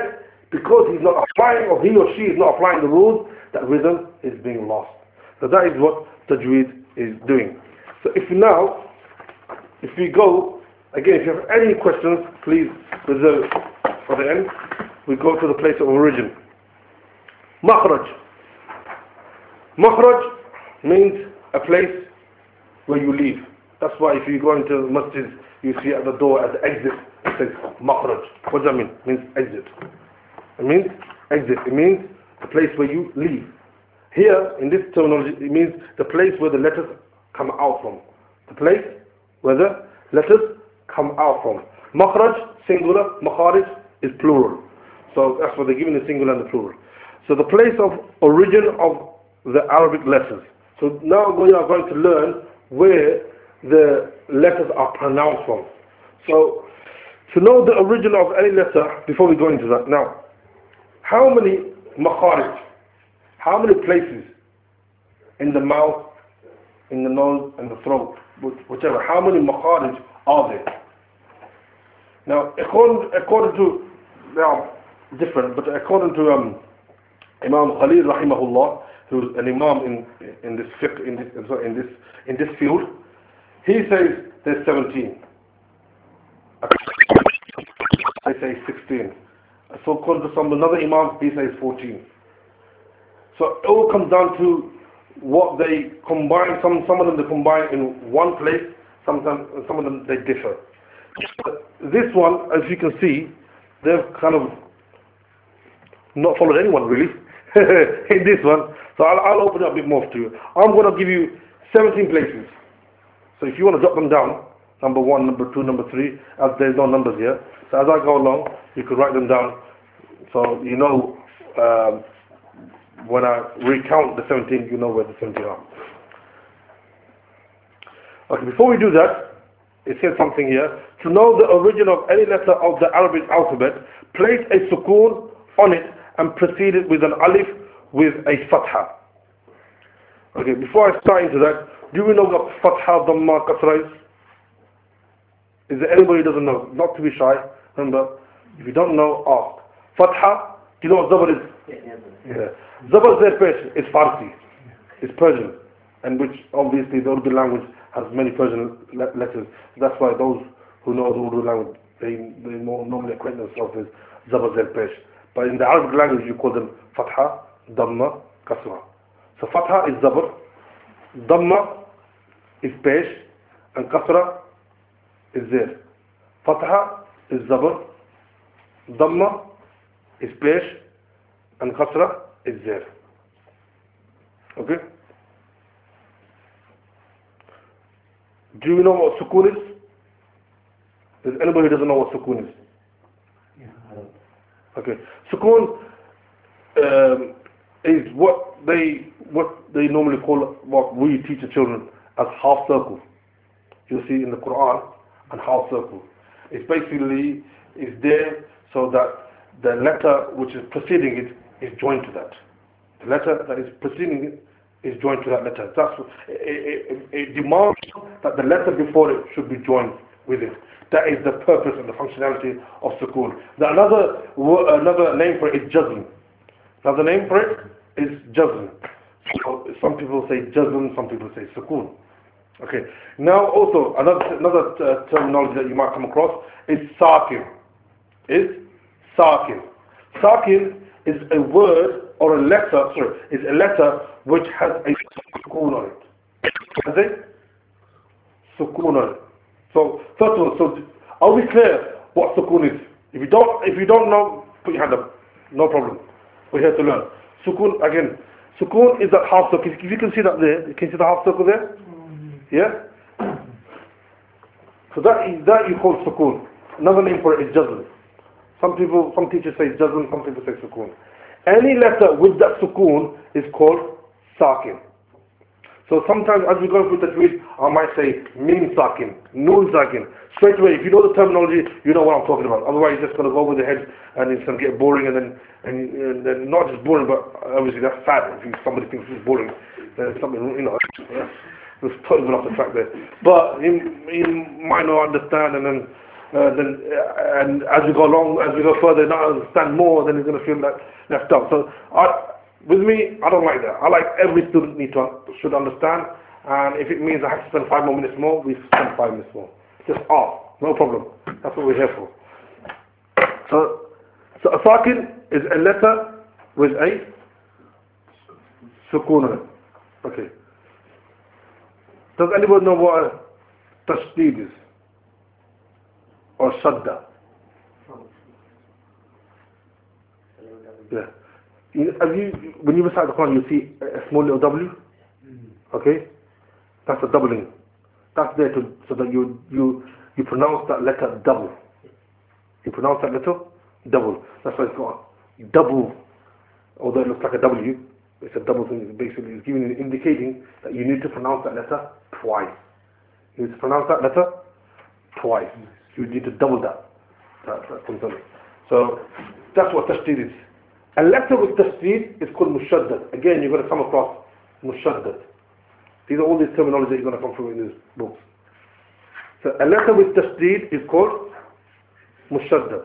because he's not applying, or he or she is not applying the rules, that rhythm is being lost. So that is what tajweed is doing. So if we go, again, if you have any questions, please reserve for the end. We go to the place of origin. Makhraj. Makhraj means a place where you leave. That's why if you go into the masjid, you see at the door, at the exit, it says Makhraj. What does that mean? It means exit. It means exit. It means the place where you leave. Here, in this terminology, it means the place where the letters come out from. The place where the letters come out from. Makhraj, singular. Makharij is plural. So that's what they're giving the singular and the plural. So the place of origin of the Arabic letters. So now we are going to learn where the letters are pronounced from. So to know the origin of any letter, before we go into that, now, how many makharij, how many places in the mouth, in the nose, and the throat, whichever, how many makharij are there? Now, according to, they are different, but according to Imam Khalil rahimahullah, who's an imam in this fiqh, in this field, he says there's 17. I say 16. So according to another imam, he says 14. So it all comes down to what they combine. Some of them they combine in one place. Some of them they differ. This one, as you can see, they've kind of not followed anyone really in this one. So I'll open it up a bit more to you. I'm going to give you 17 places. So if you want to jot them down, number 1, number 2, number 3, as there's no numbers here. So as I go along, you can write them down. So you know, when I recount the 17, you know where the 17 are. Okay, before we do that, it says something here. To know the origin of any letter of the Arabic alphabet, place a sukoon on it and precede it with an alif with a fatha. Okay, before I start into that, do we know what fatha, dhamma, kasra is? Is there anybody who doesn't know? Not to be shy, remember, if you don't know, ask. Fatha, do you know what zabar is? Yeah. Zabar is Farsi, it's Persian, and which obviously the Urdu language has many Persian letters. That's why those who know the Urdu language, they more normally acquaint themselves with zabar pesh. But in the Arabic language, you call them fatha, dhamma, kasra. So fatha is zabar, dhamma is pesh, and kasra is zir. Fatha is zabar, dhamma is pesh, and kasra is zir. Okay? Do you know what sukoon is? Does anybody who doesn't know what sukoon is? Yeah, I don't. Okay. Sukoon is what they normally call, what we teach the children as half circle. You see in the Quran, and half circle. It's basically is there so that the letter which is preceding it is joined to that. The letter that is preceding it is joined to that letter. That's it demands that the letter before it should be joined with it. That is the purpose and the functionality of sukoon. Now another name for it is jazm. Another name for it is jazm. So some people say jazm, some people say sukoon. Okay. Now also another terminology that you might come across is sakin. Sakin is a word or a letter. Is a letter which has a sukoon on it. Has a sukoon on it. So first of all, so are we clear what sukoon is? If you don't know, put your hand up. No problem. We're here to learn. Sukoon again. Sukoon is that half circle. If you can see that there, you can see the half circle there. Yeah? So that you call sukoon. Another name for it is jazm. Some teachers say jazm, some people say sukoon. Any letter with that sukoon is called sakin. So sometimes as we go through the tweet, I might say mim sakin, noon sakin. Straight away, if you know the terminology, you know what I'm talking about. Otherwise, you're just going to go over the head and it's going to get boring, and then not just boring, but obviously that's sad. If somebody thinks it's boring, then it's something, it's totally off the track there. But he might not understand, and then and as we go along, as we go further, not understand more, then he's going to feel like left out. So with me, I don't like that. I like every student should understand, and if it means I have to spend 5 more minutes more, we spend 5 minutes more. Just ask, no problem. That's what we're here for. So a sakin is a letter with a sukun on it. Okay. Does anybody know what a tashdid is? Or shadda? Yeah. When you recite the Quran, you see a small little W? Okay? That's a doubling. That's there so that you pronounce that letter double. You pronounce that letter double. That's why it's got double. Although it looks like a W, it's a double thing. Basically, it's indicating that you need to pronounce that letter twice. You need to pronounce that letter twice. You need to double that. So that's what tashdid is. A letter with tashdid is called mushaddad. Again, you're going to come across mushaddad. These are all these terminology that you're going to come through in these books. So a letter with tashdid is called mushaddad.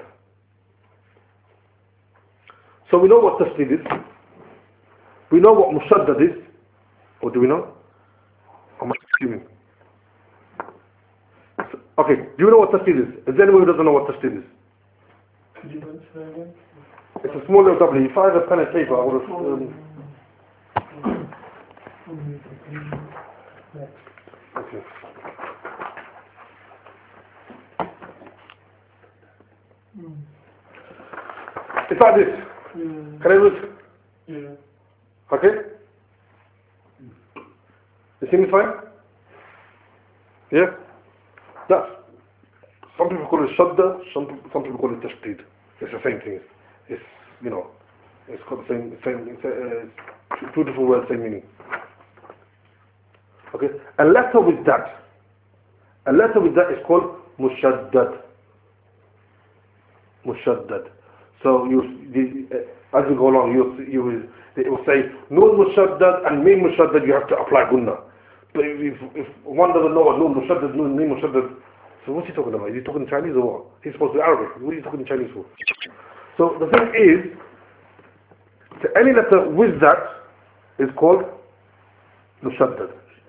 So we know what tashdid is. We know what mushaddad is. Or do we know? How much assuming? Okay, do you know what tashdid is? Is there anyone who doesn't know what tashdid is? Could you mention that again? It's a small little W. If I had a pen and paper, I would have... okay. It's like this. Can I read? Yeah. Okay? You see me fine? Yeah? That's... Some people call it shadda, some people call it tashdid. It's the same thing. It's, you know, it's got the same two different words, same meaning. Okay? A letter with that is called mushaddad. Mushaddad. So as you go along, it will say noon mushaddad and mim mushaddad. You have to apply gunna. But if one doesn't know what noon mushaddad, mim mushaddad, so what's he talking about? Is he talking Chinese or what? He's supposed to be Arabic. What are you talking Chinese for? So the thing is, any letter with that is called mushaddad.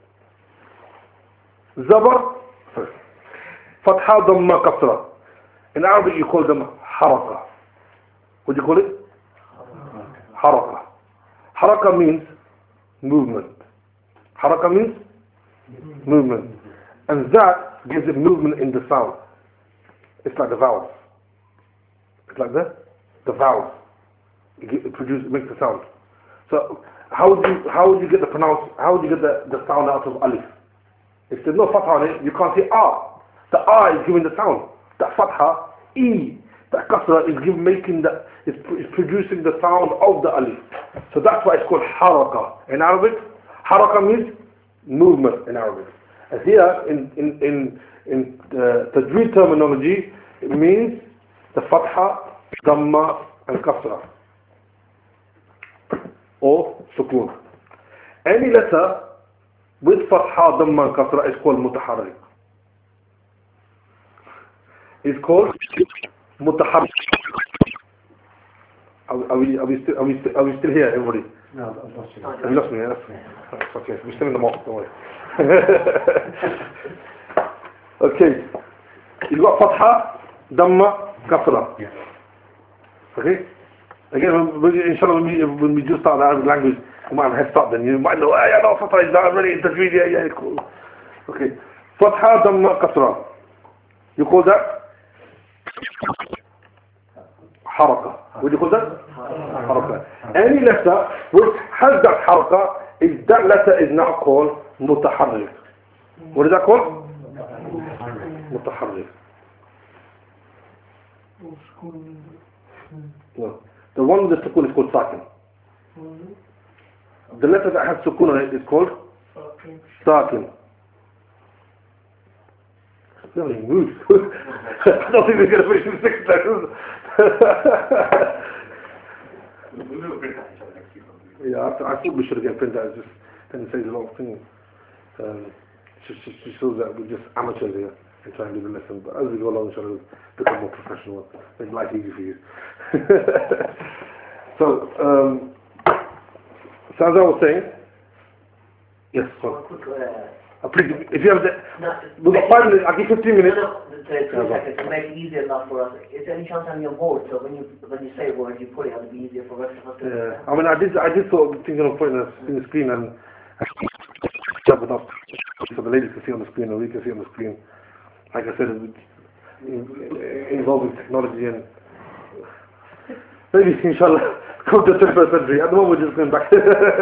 Zabar, fatha, dhamma, kasra. In Arabic you call them haraka. What do you call it? Haraka. Haraka means movement. Haraka means movement. And that gives it movement in the sound. It's like the vowels. It's like the vowels. It makes the sound. So how would you get the sound out of alif? If there's no fatha on it, you can't say ah. The ah is giving the sound. That fatha, e, that kasra is producing the sound of the alif. So that's why it's called haraka. In Arabic, haraka means movement in Arabic. And here in tajweed terminology, it means the fatha, dhamma, and kasra, or sukun. Any letter with fatha, dhamma, and kasra is called mutaharrik. It's called mutaharrik. Are we still here, everybody? No, I've lost you. Have you lost me? Yeah? That's okay. We're still in the mosque, don't worry. Okay. You've got fatha, dhamma, kasra. Yeah. Okay? Again, inshallah, when we do start the Arabic language, you might have a head start then. You might know, yeah, no, fatha is that already in tajweed, yeah, cool. Okay. Fatha, dhamma, kasra. You call that? Haraka. What do you call that? Haraka. Any letter which has that haraka, that letter is now called mutaharrik. What is that called? Mutaharrik. No. The one with the sukun is called sakin. The letter that has sukun on it is called sakin. No, he moves. I don't think we're going to finish in 6 seconds. Yeah, I thought we should have get print out. Then it says a lot of things. She shows that we're just amateurs here. and try and do the lesson. But as we go along, inshallah, we'll become more professional, make life easy for you. So as I was saying, yes, One quick, if you have the, no, we've got 5 minutes, I'll give 15 minutes. no, 2 seconds to make it easier enough for us. Is there any chance on your board, so when you say a word, you put it, it'll be easier for us to understand? Yeah, I mean, I did sort of thinking of putting it in the screen and jump it up so the ladies can see on the screen and we can see on the screen. Like I said, involving technology and maybe, inshallah, come to the 21st century. At the moment, we're just going back.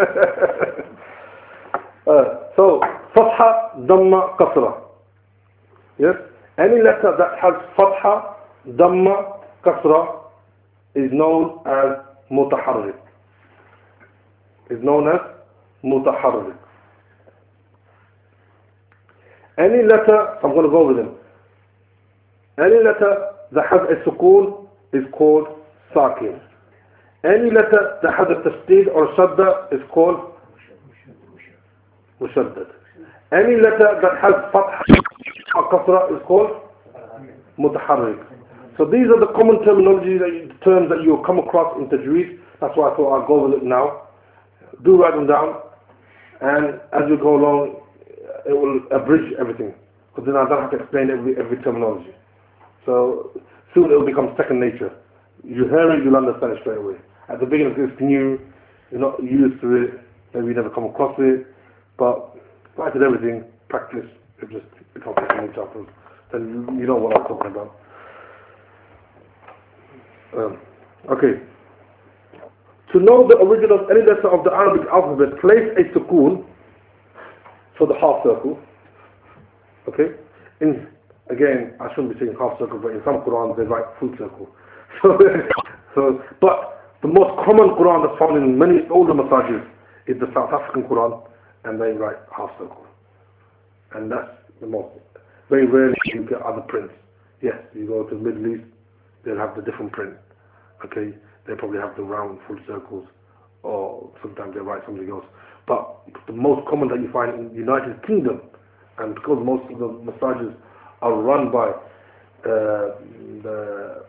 So, Fatha, Dhamma, Kasra. Yes? Any letter that has Fatha, Dhamma, Kasra is known as Mutaharrik. Is known as Mutaharrik. Any letter, I'm going to go over them. Any letter that has a sukoon is called Sakin. Any letter that has a tasdeed or shadda is called Mushaddad. Any letter that has Fatha or Kasra is called Mutaharrik. So these are the common terminology, terms that you'll come across in Tajweed. That's why I thought I'll go over it now. Do write them down, and as we go along, it will abridge everything, because then I don't have to explain every terminology. So soon it will become second nature. You hear it, you'll understand it straight away. At the beginning it's new, you're not used to it, maybe you never come across it, but like with everything, practice, it just becomes second nature. Then you know what I'm talking about. Okay. To know the origin of any letter of the Arabic alphabet, place a sukoon for the half circle. Okay? Again, I shouldn't be saying half circle, but in some Quran they write full circle. But the most common Quran that's found in many older masajid is the South African Quran, and they write half circle. And that's the most. Very rarely you get other prints. Yes, you go to the Middle East, they'll have the different print. Okay? They probably have the round full circles, or sometimes they write something else. But the most common that you find in the United Kingdom, and because most of the massages are run by the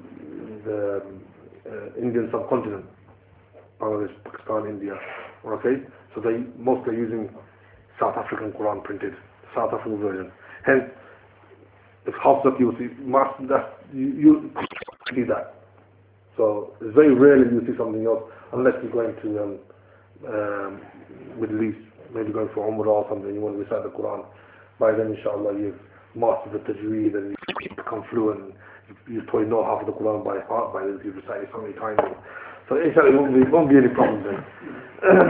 Indian subcontinent, Bangladesh, Pakistan, India, okay? So they mostly using South African Quran printed, South African version. Hence, if half circle you see, you see that. So it's very rarely you see something else, unless you're going to Middle East, maybe going for Umrah or something, you want to recite the Quran. By then, inshallah, you've mastered the tajweed and you become fluent. You probably know half of the Quran by heart by then, you've recited it so many times. So inshallah, it won't be any problem then.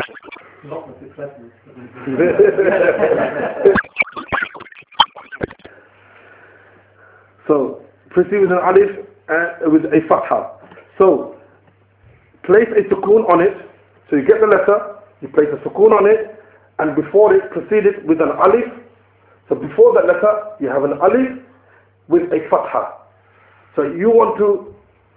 So, proceed with an alif with a fatha. So, place a sukoon on it. So you get the letter, you place a sukoon on it, and before it, proceed it with an alif. So before that letter, you have an alif with a fatha. So you want to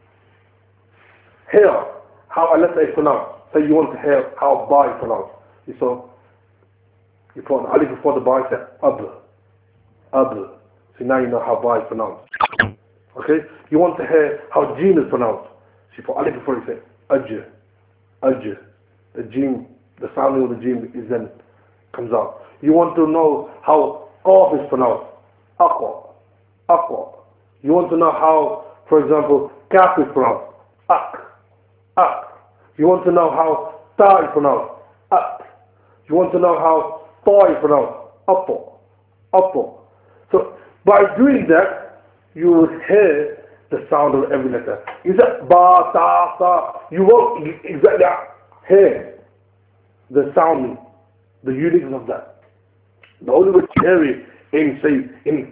hear how a letter is pronounced. So you want to hear how ba is pronounced. So you put an alif before the ba and say ab. So now you know how ba is pronounced. Okay? You want to hear how jeen is pronounced. So you put alif before you say aj. The jeen, the sounding of the jeen is then comes out. You want to know how qaf is pronounced. Aqwa. You want to know how, for example, kaf is pronounced. Ak. You want to know how ta is pronounced. At. You want to know how ta is pronounced. Apo. So by doing that, you will hear the sound of every letter. You say ba, ta, sa. You won't exactly hear the sound, the uniqueness of that. The only way to hear it in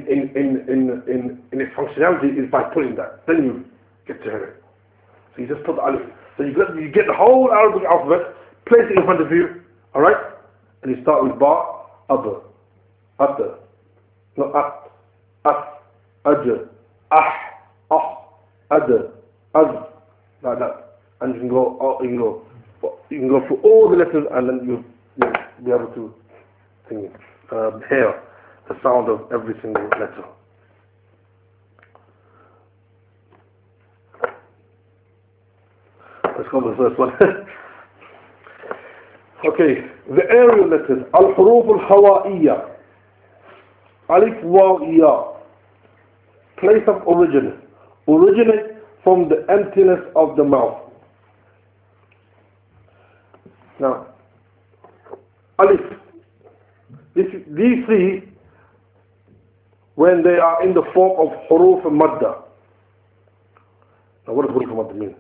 its functionality is by putting that. Then you get to hear it. So you just put the alif. So you get the whole Arabic alphabet, place it in front of you, alright? And you start with ba, ab, at, no, at, aj, ad, az, like that. And you can go through all the letters, and then you'll be able to hear the sound of every single letter. Let's go to the first one. Okay, the aerial letters. Al-Huruf al-Hawa'iyya. Alif, Waw, Ya. Place of origin. Originate from the emptiness of the mouth. Now, Alif. These three, when they are in the form of Huruf al-Madda. Now, what does Huruf al-Madda mean?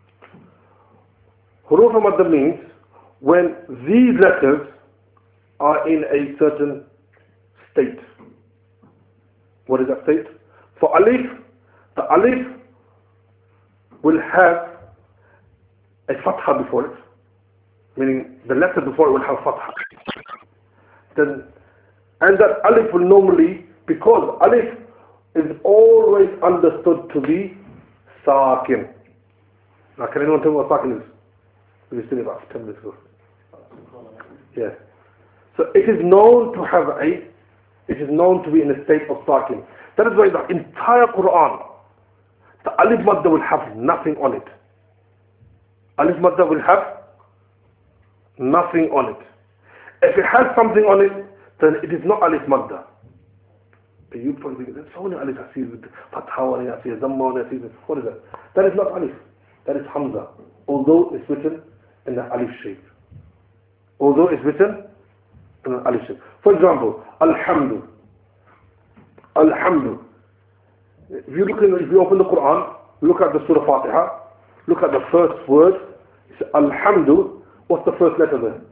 Huruf al-Madda means when these letters are in a certain state. What is that state? For Alif, the Alif will have a Fatha before it, meaning the letter before it will have Fatha. Then, and that Alif will normally, because Alif is always understood to be Sakin. Now, can anyone tell me what Sakin is? We were studying about 10 minutes ago. Yeah. So it is known to have it is known to be in a state of Sakin. That is why the entire Quran, the Alif Madda will have nothing on it. Alif Madda will have nothing on it. If it has something on it, then it is not Alif Madda. You probably think, there's so many Alif, I see with Fatha, I see Dhamma, I see this. What is that? That is not Alif. That is Hamza. Although it's written in the Alif shape. Although it's written in an Alif shape. For example, Alhamdu. Alhamdu. If you open the Quran, look at the Surah Fatiha, look at the first word, it's Alhamdu. What's the first letter there?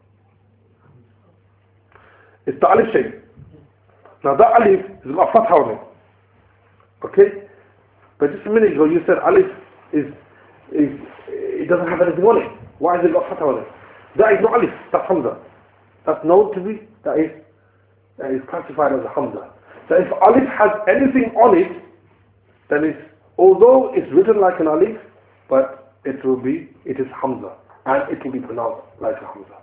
It's the Alif shape. Now that Alif has got a Fatha on it. Okay? But just a minute ago you said Alif it doesn't have anything on it. Why has it got Fatha on it? That is not Alif, that's Hamza. That's known to be, that is classified as a Hamza. So if Alif has anything on it, then although it's written like an Alif, but it is Hamza. And it will be pronounced like a Hamza.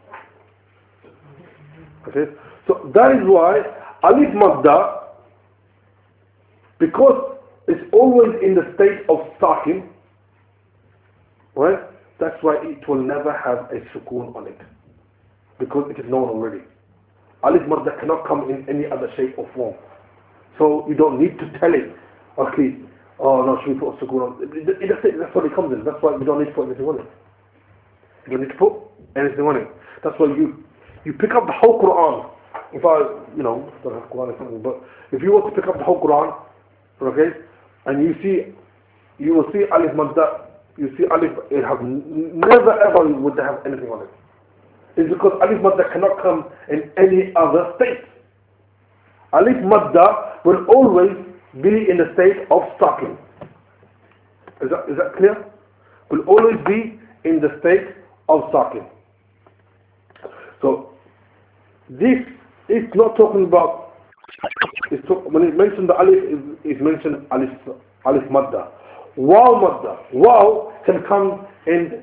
Okay? So that is why Alif Madda, because it's always in the state of Sakin, right? That's why it will never have a Sukoon on it. Because it is known already. Alif Madda cannot come in any other shape or form. So you don't need to tell it, okay, oh no, should we put a Sukoon on it? That's what it comes in. That's why you don't need to put anything on it. You don't need to put anything on it. That's why you pick up the whole Quran. If I, don't have Quran or something, but if you were to pick up the whole Quran, okay, and you will see Alif Madda, you see Alif, it have never ever would have anything on it. It's because Alif Madda cannot come in any other state. Alif Madda will always be in the state of Sakin. Is that clear? Will always be in the state of Sakin. So this is not talking about, when it mentioned the Alif, is mentioned Alif Madda. Waw Madda. Waw can come in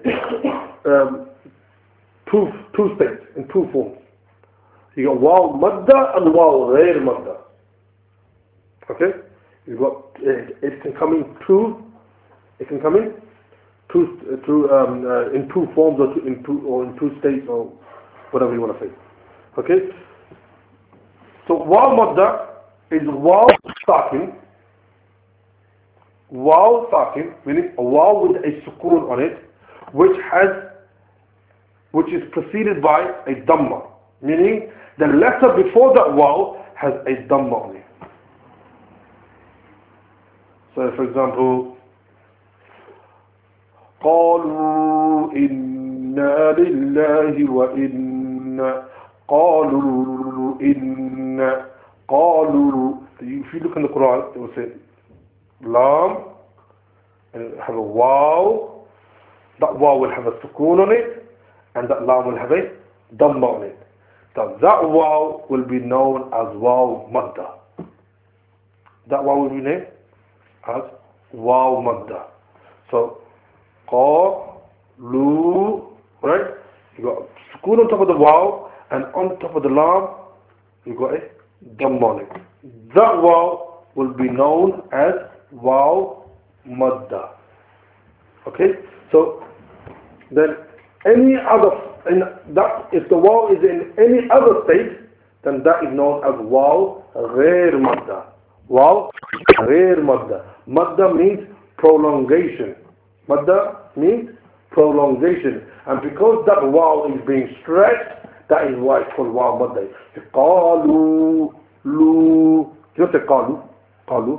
two states, in two forms. You got Waw Madda and Waw Ghair Madda. Okay? You got it can come in two forms or in two states or whatever you want to say. Okay? So Waw Madda is Waw Sakin, meaning a Waw with a Sukoon on it, which is preceded by a Dhamma, meaning the letter before that Waw has a Dhamma on it. So for example, قالوا إنا لله وإنا قالوا إنا قالوا. If you look in the Quran, it will say Lam, and it will have a Waw. That Waw will have a Sukoon on it, and that Lam will have a Dhamma on it. So that Waw will be known as Waw Madda. That Waw will be named as Waw Madda. So Qalu, right? You got Sukoon on top of the Waw, and on top of the Lam, you got a dhamma on it. That waw will be known as waw madda. Okay? So, then any other, if the waw is in any other state, then that is known as waw ghair madda. Waw ghair madda. Madda means prolongation. Madda means prolongation. And because that waw is being stretched, that is why it's called waw madda. Qalu, lu. You say qalu? Qalu.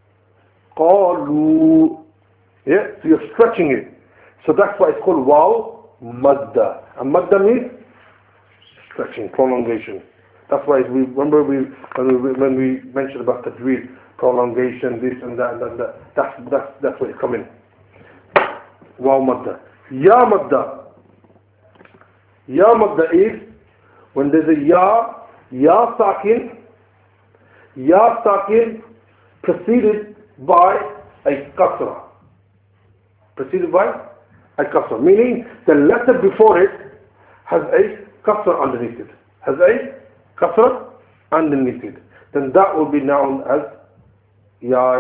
Qalu. Yeah? So you're stretching it. So that's why it's called waw madda. And madda means stretching, prolongation. That's why we remember when we mentioned about tajweed, prolongation, this and that, that's where it's coming. Waw madda. Ya madda. Ya madda is when there's a ya sakin preceded by a kasra. Preceded by a kasra. Meaning the letter before it has a kasra underneath it. Has a kasra underneath it. Then that will be known as ya.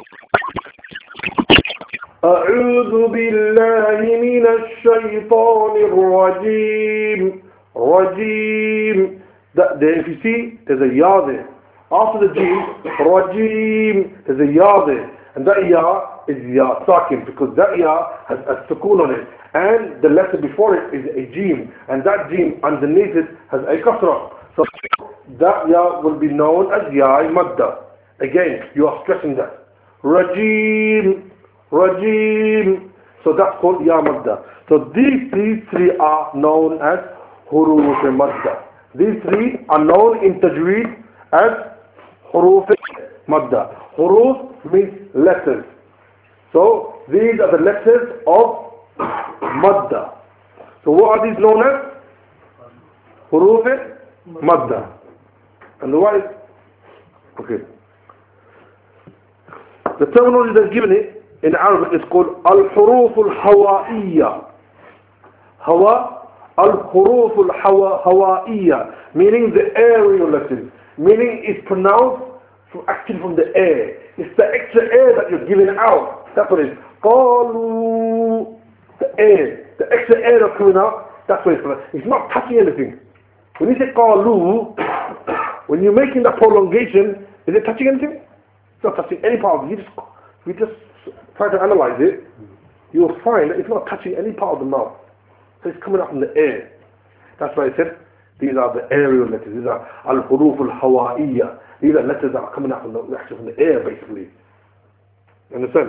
أعوذ بالله من الشيطان الرجيم. Rajim. There, if you see, there's a ya there. After the jim, rajim, there's a ya there. And that ya is ya sakin, because that ya has a sukoon on it. And the letter before it is a jim. And that jim underneath it has a kasra. So that ya will be known as ya madda. Again, you are stressing that. Rajim. Rajim. So that's called ya madda. So these three are known as huruf madda. These three are known in tajweed as huruf madda. Huruf means letters. So these are the letters of madda. So what are these known as? Huruf madda. And why? Okay. The terminology that's given it in Arabic is called al-huruf al-hawa'iyya. Hawa, al-huruf al-hawa'iyya, meaning the aerial letters, meaning it's pronounced actually from the air. It's the extra air that you're giving out. That's what it is. Qalu, the air, the extra air that's coming out, that's what it's pronounced. It's not touching anything. When you say qalu, when you're making that prolongation, is it touching anything? It's not touching any part of it. You just try to analyze it, you'll find that it's not touching any part of the mouth. So it's coming up from the air. That's why I said these are the aerial letters. These are al-huruf al-hawa'iyya. These are letters that are coming out from the air, basically. You understand?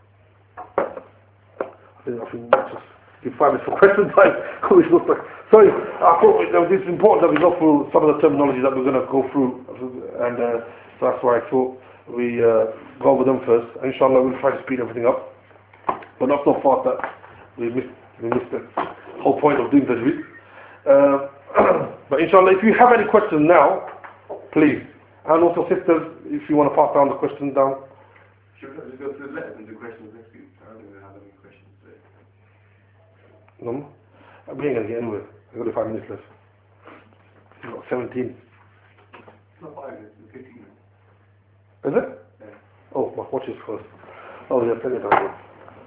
I think let's just give 5 minutes for question time. Sorry, I thought this is important that we go through some of the terminology that we're going to go through, and so that's why I thought we go over them first. And inshallah we'll try to speed everything up, but not so fast that we missed the whole point of doing tajweed. But inshallah, if you have any questions now, please. And also sisters, if you want to pass down the questions down. Should we just go through the letters and do questions next week? I don't even have any questions today. No? I'm going to get anywhere. I've got 5 minutes left. You've got 17. It's not 5 minutes, it's 15 minutes. Is it? Yeah. Oh, my watch is first. Oh, yeah, plenty of time.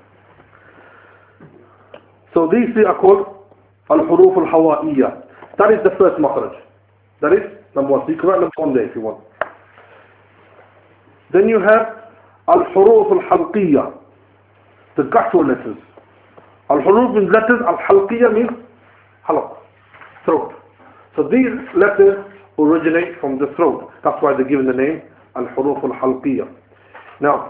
So these three are called al-huruf al-hawa'iyya. That is the first makhraj. That is number 1. So you can write number 1 there if you want. Then you have al-huruf al-halqiyya, the guttural letters. Al-huruf means letters, al-halqiyya means halaq, throat. So these letters originate from the throat. That's why they're given the name al-huruf al-halqiyya. Now,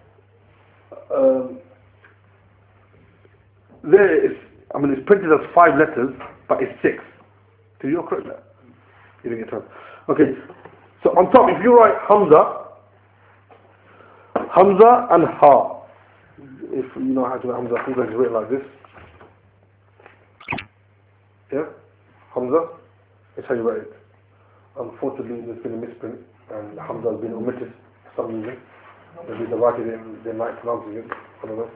there is, it's printed as 5 letters, but it's 6. Did you correct that? You didn't get time. Okay, so on top, if you write Hamza and Ha, if you know how to write Hamza is written like this. Yeah? Hamza, that's how you write it. Unfortunately, there's been a misprint, and Hamza has been omitted for some reason. Maybe the writer they might pronounce it. I don't know.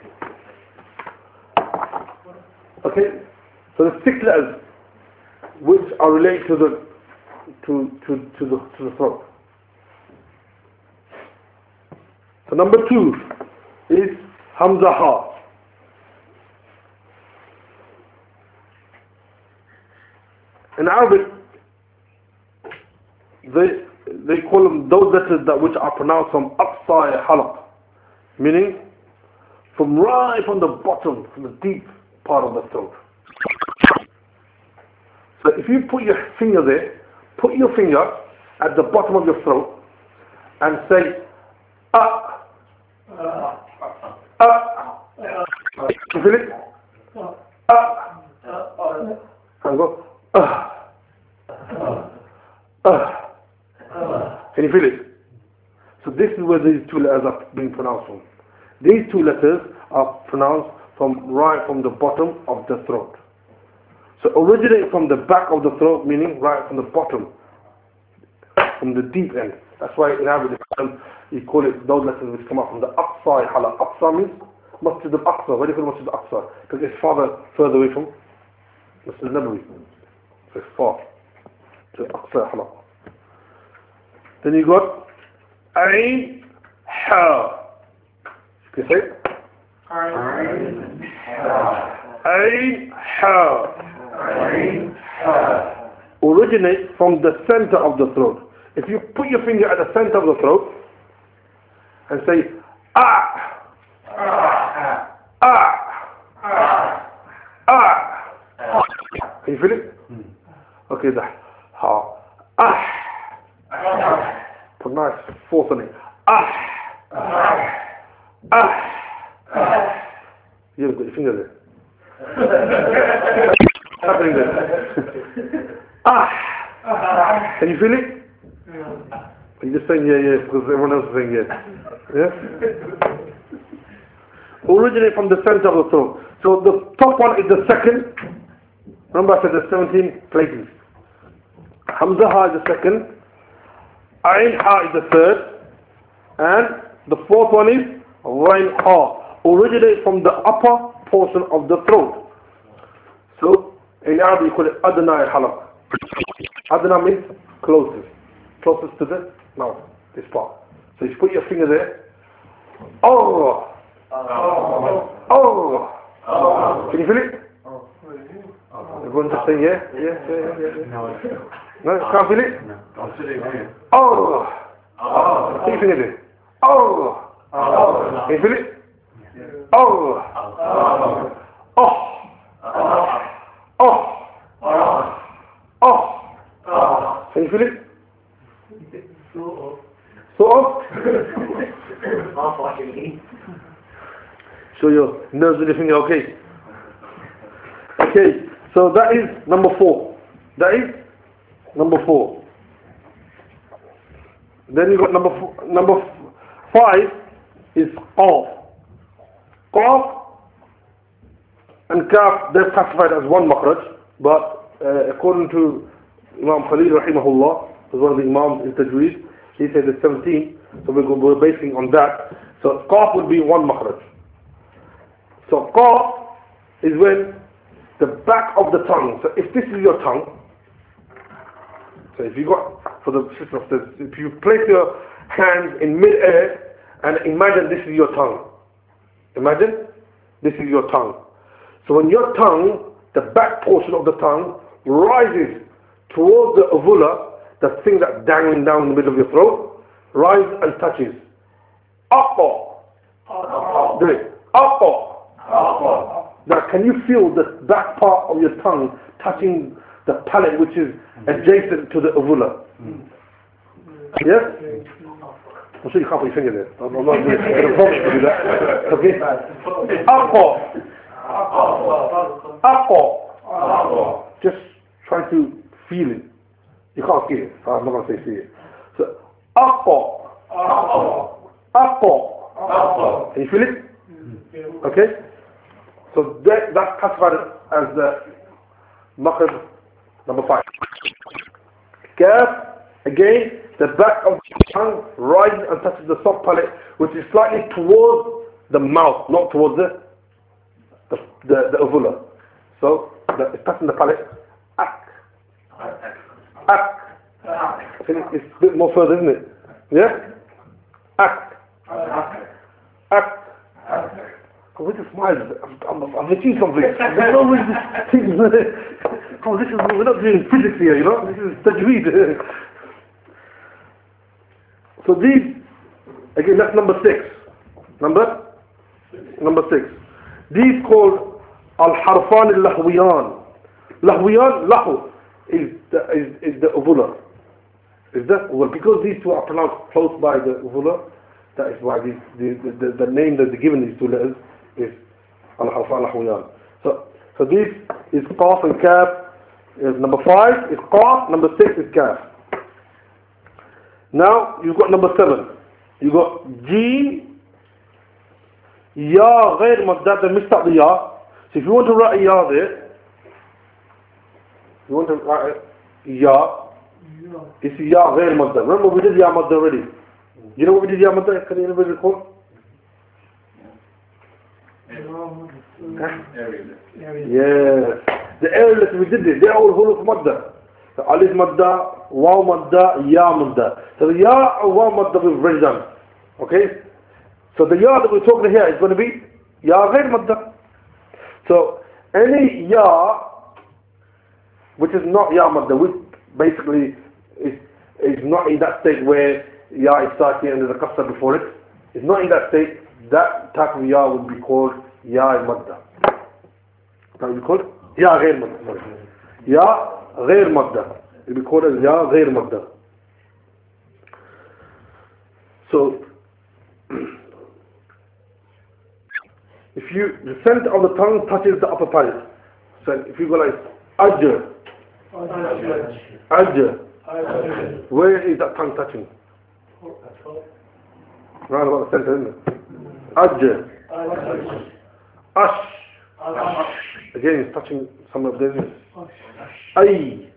Okay, so the 6 letters which are related to the throat. So number 2 is Hamza Ha. In Arabic, they call them those letters that which are pronounced from Aqsa Halaq, meaning from right from the bottom, from the deep part of the throat. So if you put your finger there, put your finger at the bottom of your throat and say ah, ah. You feel it? Ah. And go ah. Can you feel it? So this is where these 2 letters are being pronounced from. These 2 letters are pronounced from right from the bottom of the throat. So originate from the back of the throat, meaning right from the bottom, from the deep end. That's why in Arabic you call it those letters which come out from the Aqsa Halaq. Aqsa means Masjid al-Aqsa. Why do you call it Masjid al-Aqsa? Because it's further away from Masjid al-Nabawi. So it's far to Aqsa Halaq. Then you got Ain Ha. Can you say it? Ain Ha. Originate from the center of the throat. If you put your finger at the center of the throat and say ah, ah, ah, can you feel it? Okay, the ha, ah, put nice force on it. Ah, ah. You've got your finger there. What's happening there? Ah! Can you feel it? Are you just saying yeah because everyone else is saying yeah? Originate from the center of the throat. So the top one is the second. Remember I said there's 17 places. Hamza Ha is the second. Ain Ha is the third. And the fourth one is Rain Ha. Originate from the upper portion of the throat. So in Arabic you call it Adna Halaq. Adna means closest to the mouth, this part. So you put your finger there. Oh! Oh! Can you feel it? Everyone just saying yeah? No, you can't feel it? No. Oh! Put your finger there. Oh! Can you feel it? Oh! Oh! Oh! Oh! Can you feel it? Sort of? Unfortunately. So your nerves and everything are okay. Okay, so that is number 4. That is number 4. Then you got number 5 is Qaf. Qaf and Kaf, they're classified as one makhraj, but according to Imam Khalil rahimahullah, who's one of the Imams in Tajweed, he said it's 17, so we're basing on that. So Qaf would be one makhraj. So Qaf is when the back of the tongue, so if this is your tongue, so if you got, for the system of this, if you place your hands in mid-air and imagine this is your tongue. Imagine this is your tongue. So when your tongue, the back portion of the tongue, rises towards the uvula, the thing that's dangling down in the middle of your throat, rises and touches. Up. Do it. Up. Now can you feel the back part of your tongue touching the palate which is adjacent to the uvula? Yes? I'm sure you can't put your finger there. I'm not going to promise to do that. Okay? Up. Just try to feel it. You can't see it. I'm not going to say see it. So, up. Can you feel it? Okay? So that's classified as the makhraj number 5. Kaf, again, the back of the tongue rises and touches the soft palate, which is slightly towards the mouth, not towards the uvula. So it's touching the palate. It's a bit more further, isn't it? Yeah? With a smile, I'm achieved something. You know, with this thing, oh, this is, we're not doing physics here, you know, this is tajweed. So these, again, that's number 6. Number 6. These called al-harfan al-lahwiyan. Lahwiyan, lahu, is the uvula. Well, because these two are pronounced close by the uvula, that is why the name that they given these two letters is al-harfan al-lahwiyan. So this is qaf and kaf. Is number 5 is qaf, number 6 is kaf. Now you've got number 7. You got G, Ya, غير مدد, then missed out the Ya. So if you want to write a Ya there, you want to write a Ya, it's Ya غير مدد. Remember we did Ya Madda already. You know what we did Ya Madda? Can anybody recall? Yes. The areas we did it, they're all huruf Madda. So Alif Madda, Waw Madda, Ya Madda. So the Ya and Waw Madda we've already done. Okay? So the Ya that we're talking here is going to be Ya غير Madda. So any Ya which is not Ya Madda, which basically is not in that state where Ya is starting and there's a kasra before it, is not in that state, that type of Ya would be called Ya Madda. That would be called Ya غير Madda. Sorry. Ya غير مدة. It will be called as Ya غير مدة. So, if the center of the tongue touches the upper palate, so if you go like Ajr, where is that tongue touching? Round about the center, isn't it? Ajr, Ash, again it's touching some of the business. Ay.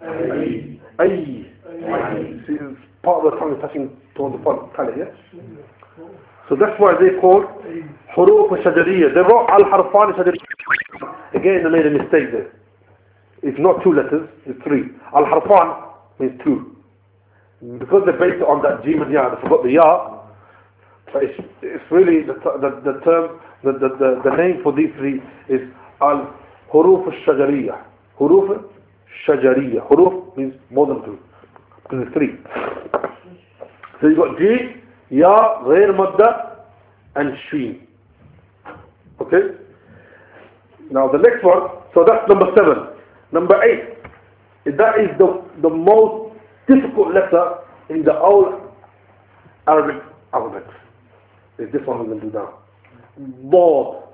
See, it's part of the tongue is touching towards the front palate, yes? So that's why they call huruf al-shajariyya. They wrote al-harfan al-shajariyya. Again, they made a mistake there. It's not 2 letters, it's 3. Al-harfan means 2. Because they based it on that jim and ya, they forgot the ya. But it's really the term, the name for these 3 is al-huruf al-shajariyya. Huruf al-shajariyya. Huruf means more than 2. Because it's 3. So you got G, Ya, غير مدة, and Sheen. Okay? Now the next one, so that's number 7. Number 8, that is the most difficult letter in the whole Arabic alphabet. Is this one we're going to do now. Dod.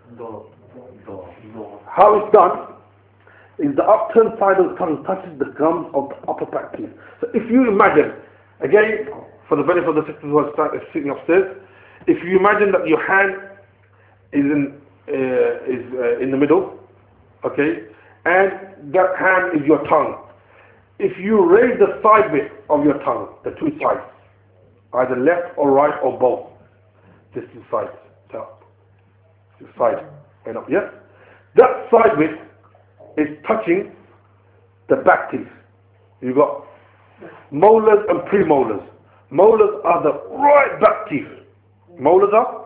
How it's done is the upturned side of the tongue touches the gums of the upper back teeth. So if you imagine, again, for the benefit of the sisters who are sitting upstairs, if you imagine that your hand is in the middle, okay, and that hand is your tongue. If you raise the side bit of your tongue, the 2 sides, either left or right or both, this is side, top, this side, and up, yes? That side bit is touching the back teeth. You got molars and premolars. Molars are the right back teeth. Molars are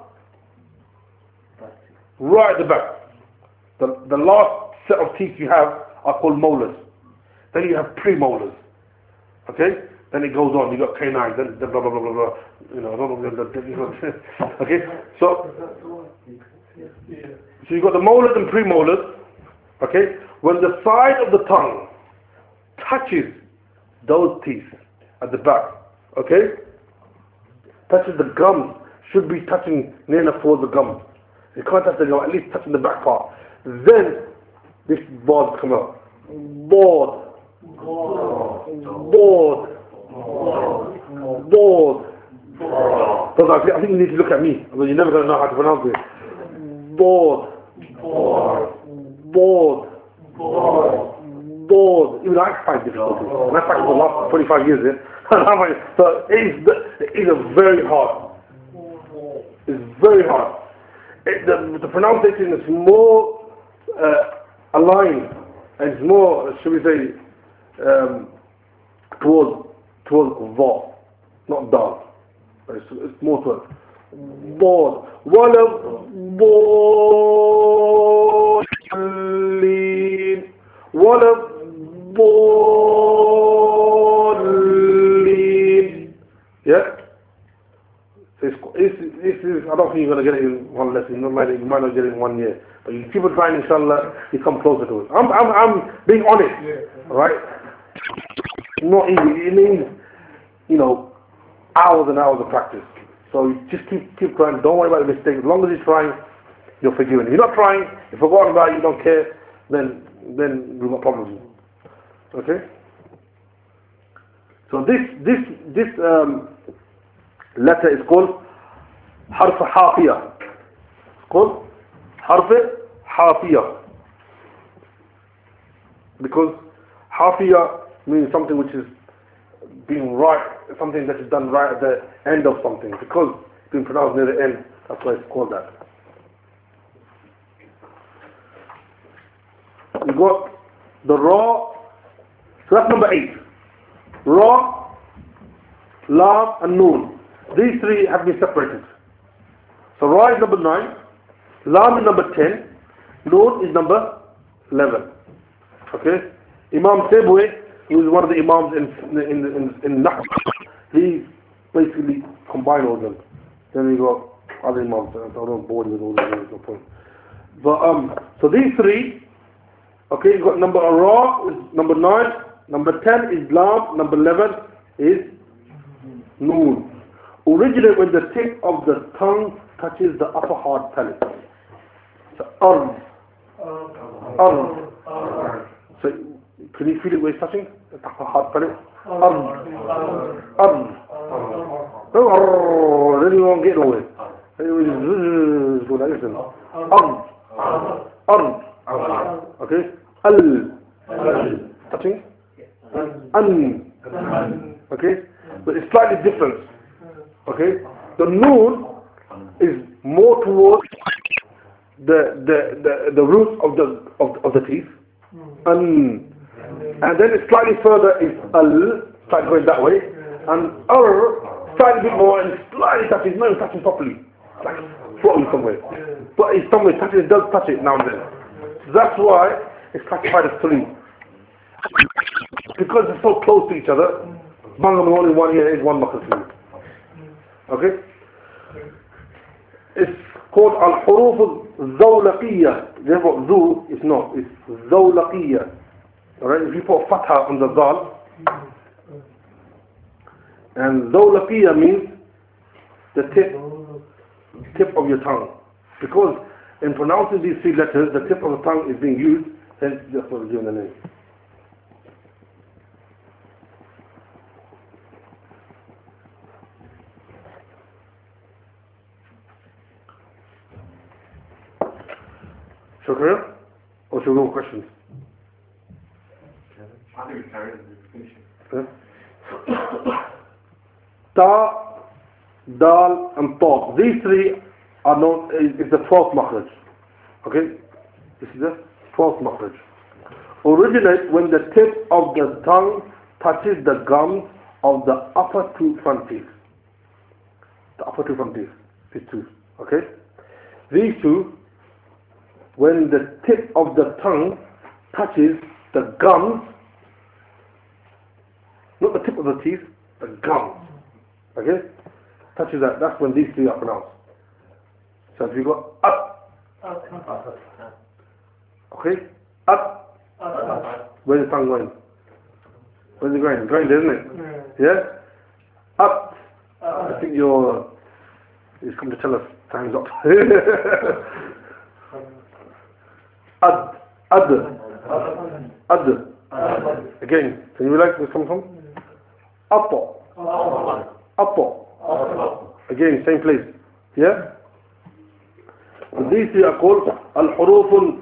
right at the back. The last set of teeth you have are called molars. Then you have premolars. Okay? Then it goes on. You got canines. Then blah blah blah blah blah. You know. Okay. So you got the molars and premolars. Okay. When the side of the tongue touches those teeth at the back, okay, touches the gums, should be touching near enough towards the gums. You can't touch the gum, at least touching the back part. Then this board come out. Board. So I think you need to look at me. I mean, you're never going to know how to pronounce it. Board. Even I find difficulty. And I find it for the last 25 years. So it is very hard. It's very hard. The pronunciation is more aligned and it's more, should we say, towards va, not dal. It's more towards ضاد ولا الضالين ولا الضالين. Yeah? This is, I don't think you're going to get it in one lesson. You might not get it in 1 year. But you keep it trying, inshallah, you come closer to it. I'm being honest, right? Not easy. It means, hours and hours of practice. So you just keep trying. Don't worry about the mistake. As long as you're trying, you're forgiven. If you're not trying, you've forgotten about it, you don't care, then we've got problems. Okay? So this letter is called حرف حافية. It's called حرف حافية. Because حافية means something which is being right, something that is done right at the end of something. Because it's been pronounced near the end, that's why it's called that. We got the Ra, so that's number 8. Ra, Lam and Noon. These three have been separated. So Ra is number 9, Lam is number 10, Noon is number 11. Okay? Imam Sebwe, who is one of the Imams in Nahw, he basically combined all of them. Then we got other Imams, I don't bore you with all of them, there's no point. But, so these three, okay, you got number Ra is number 9, number 10 is Lam, number 11 is Noon. Originate when the tip of the tongue touches the upper hard palate. So, So, can you feel it where it's touching? The upper hard palate? Then you won't get nowhere. Go like this. Okay? Touching? Okay? But it's slightly different. Okay? The Noon is more towards the root of the teeth. And then it's slightly further is slightly going that way. And slightly bit more and slightly touching, it's not even touching properly. It's like floating somewhere. But it's somewhere touching, it does touch it now and then. So that's why it's classified as 3. Because they're so close to each other, banging only one ear is one makhluk. Okay? It's called al-huruf al-zawlaqiyya. Therefore, zu is not. It's zawlaqiyya. Alright? If you put fatha on the zal, and zawlaqiyya means the tip of your tongue. Because in pronouncing these 3 letters, the tip of the tongue is being used, hence that's what we're given the name. Shukran? Or should we go with questions? I think we carried it, finish it. Ta, Dal and Ta. These 3 are known, is the 12th makhraj. Okay? This is the 12th makhraj. Originate when the tip of the tongue touches the gums of the upper 2 front teeth. The upper 2 front teeth. These 2. Okay? These 2, when the tip of the tongue touches the gums, not the tip of the teeth, the gums. Okay? Touches that, that's when these 3 are pronounced. So if you go up, okay? Up, where's the tongue going? Where's it going? It's going there, isn't it? Yeah? Up. I think it's come to tell us time's up. Ad. Again, can you realize where it's coming from? Apo. Again, same place. Yeah? And these 3 are called al-huruf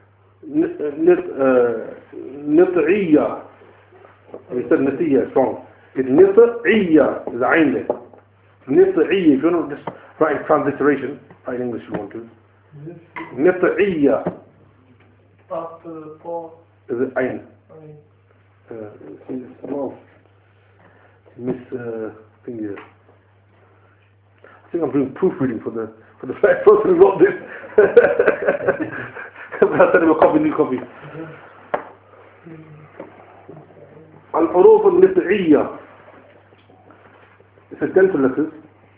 al-nit'iyya. We said nit'iyya, it's wrong. It's nit'iyya, is a ayn there. Nit'iyya, if you want to just write in transliteration, write in English if you want to. Nit'iyya. Is it ayn? Miss finger. I think I'm doing proofreading for the first person who wrote this. I sent him a copy, new copy. الحروف النطعية. It's a dental letters.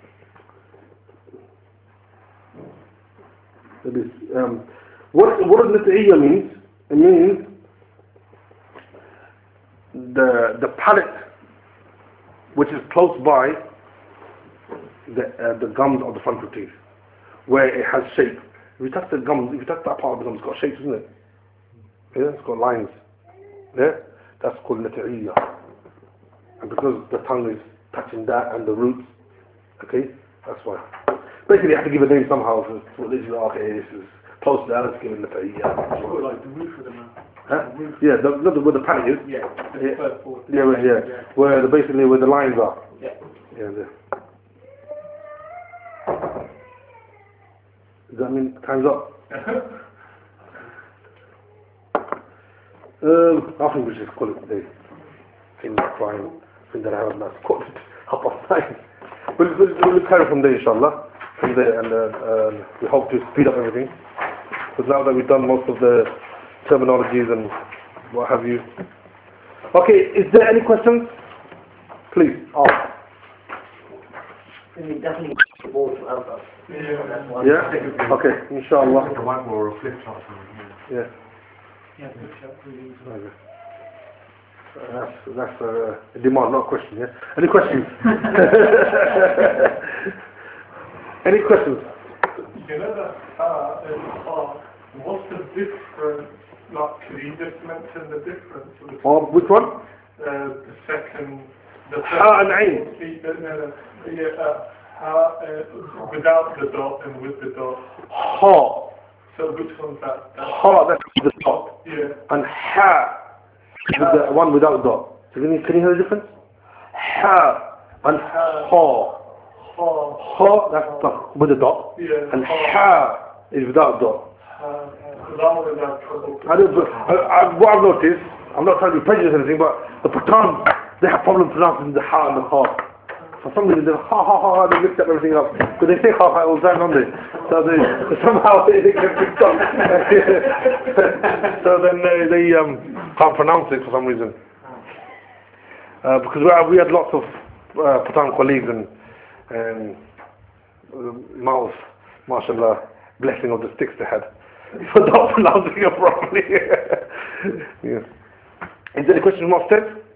What النطعية means? It means the palate which is close by the gums of the frontal teeth, where it has shape. If you touch the gums, if you touch that part of the gums, it's got shapes, isn't it? Yeah, it's got lines. Yeah, that's called nata'iyya. And because the tongue is touching that and the roots, okay, that's why. Basically, you have to give a name somehow. So this is okay. This is close to that. Let's give it nata'iyya. Like the roof of the mouth. Huh? Yeah, where the palate is. Yeah. Yeah. Where basically where the lines are. Yeah. Yeah, there. Does that mean time's up? I think we should call it today. I think that's fine. I think that I have a nice quote. 9:30. We'll carry from there, inshallah. From there, and we hope to speed up everything. Because now that we've done most of the terminologies and what have you. Okay, is there any questions? Please, ask. We definitely both to answer. That's one. Yeah? Okay, inshallah. Like a whiteboard or a flip chart. Yeah. Yeah, good job, really. Okay. That's a demand, not a question, yeah? Any questions? Any questions? You know that what's the difference? Like, could you just mention the difference? Which one? The second. Ha and Ain. Without the dot and with the dot. Ha. So which one's that? Ha, that's the dot. Yeah. And Ha is the one without dot. So can you hear the difference? Ha and Ha. Ha, that's the, with the dot. Yeah. And Ha is without dot. What I've noticed, I'm not trying to be prejudiced or anything, but the Pathan, they have problems pronouncing the Ha and the Ha. For some reason, they're ha, they mix up everything up. Because they say ha all the time, don't they? So somehow they get mixed up. So then they can't pronounce it for some reason. Because we had lots of Pathan colleagues and mouth, mashallah, blessing of the sticks they had. For not pronouncing it properly. Yeah. Is there any question from upstairs?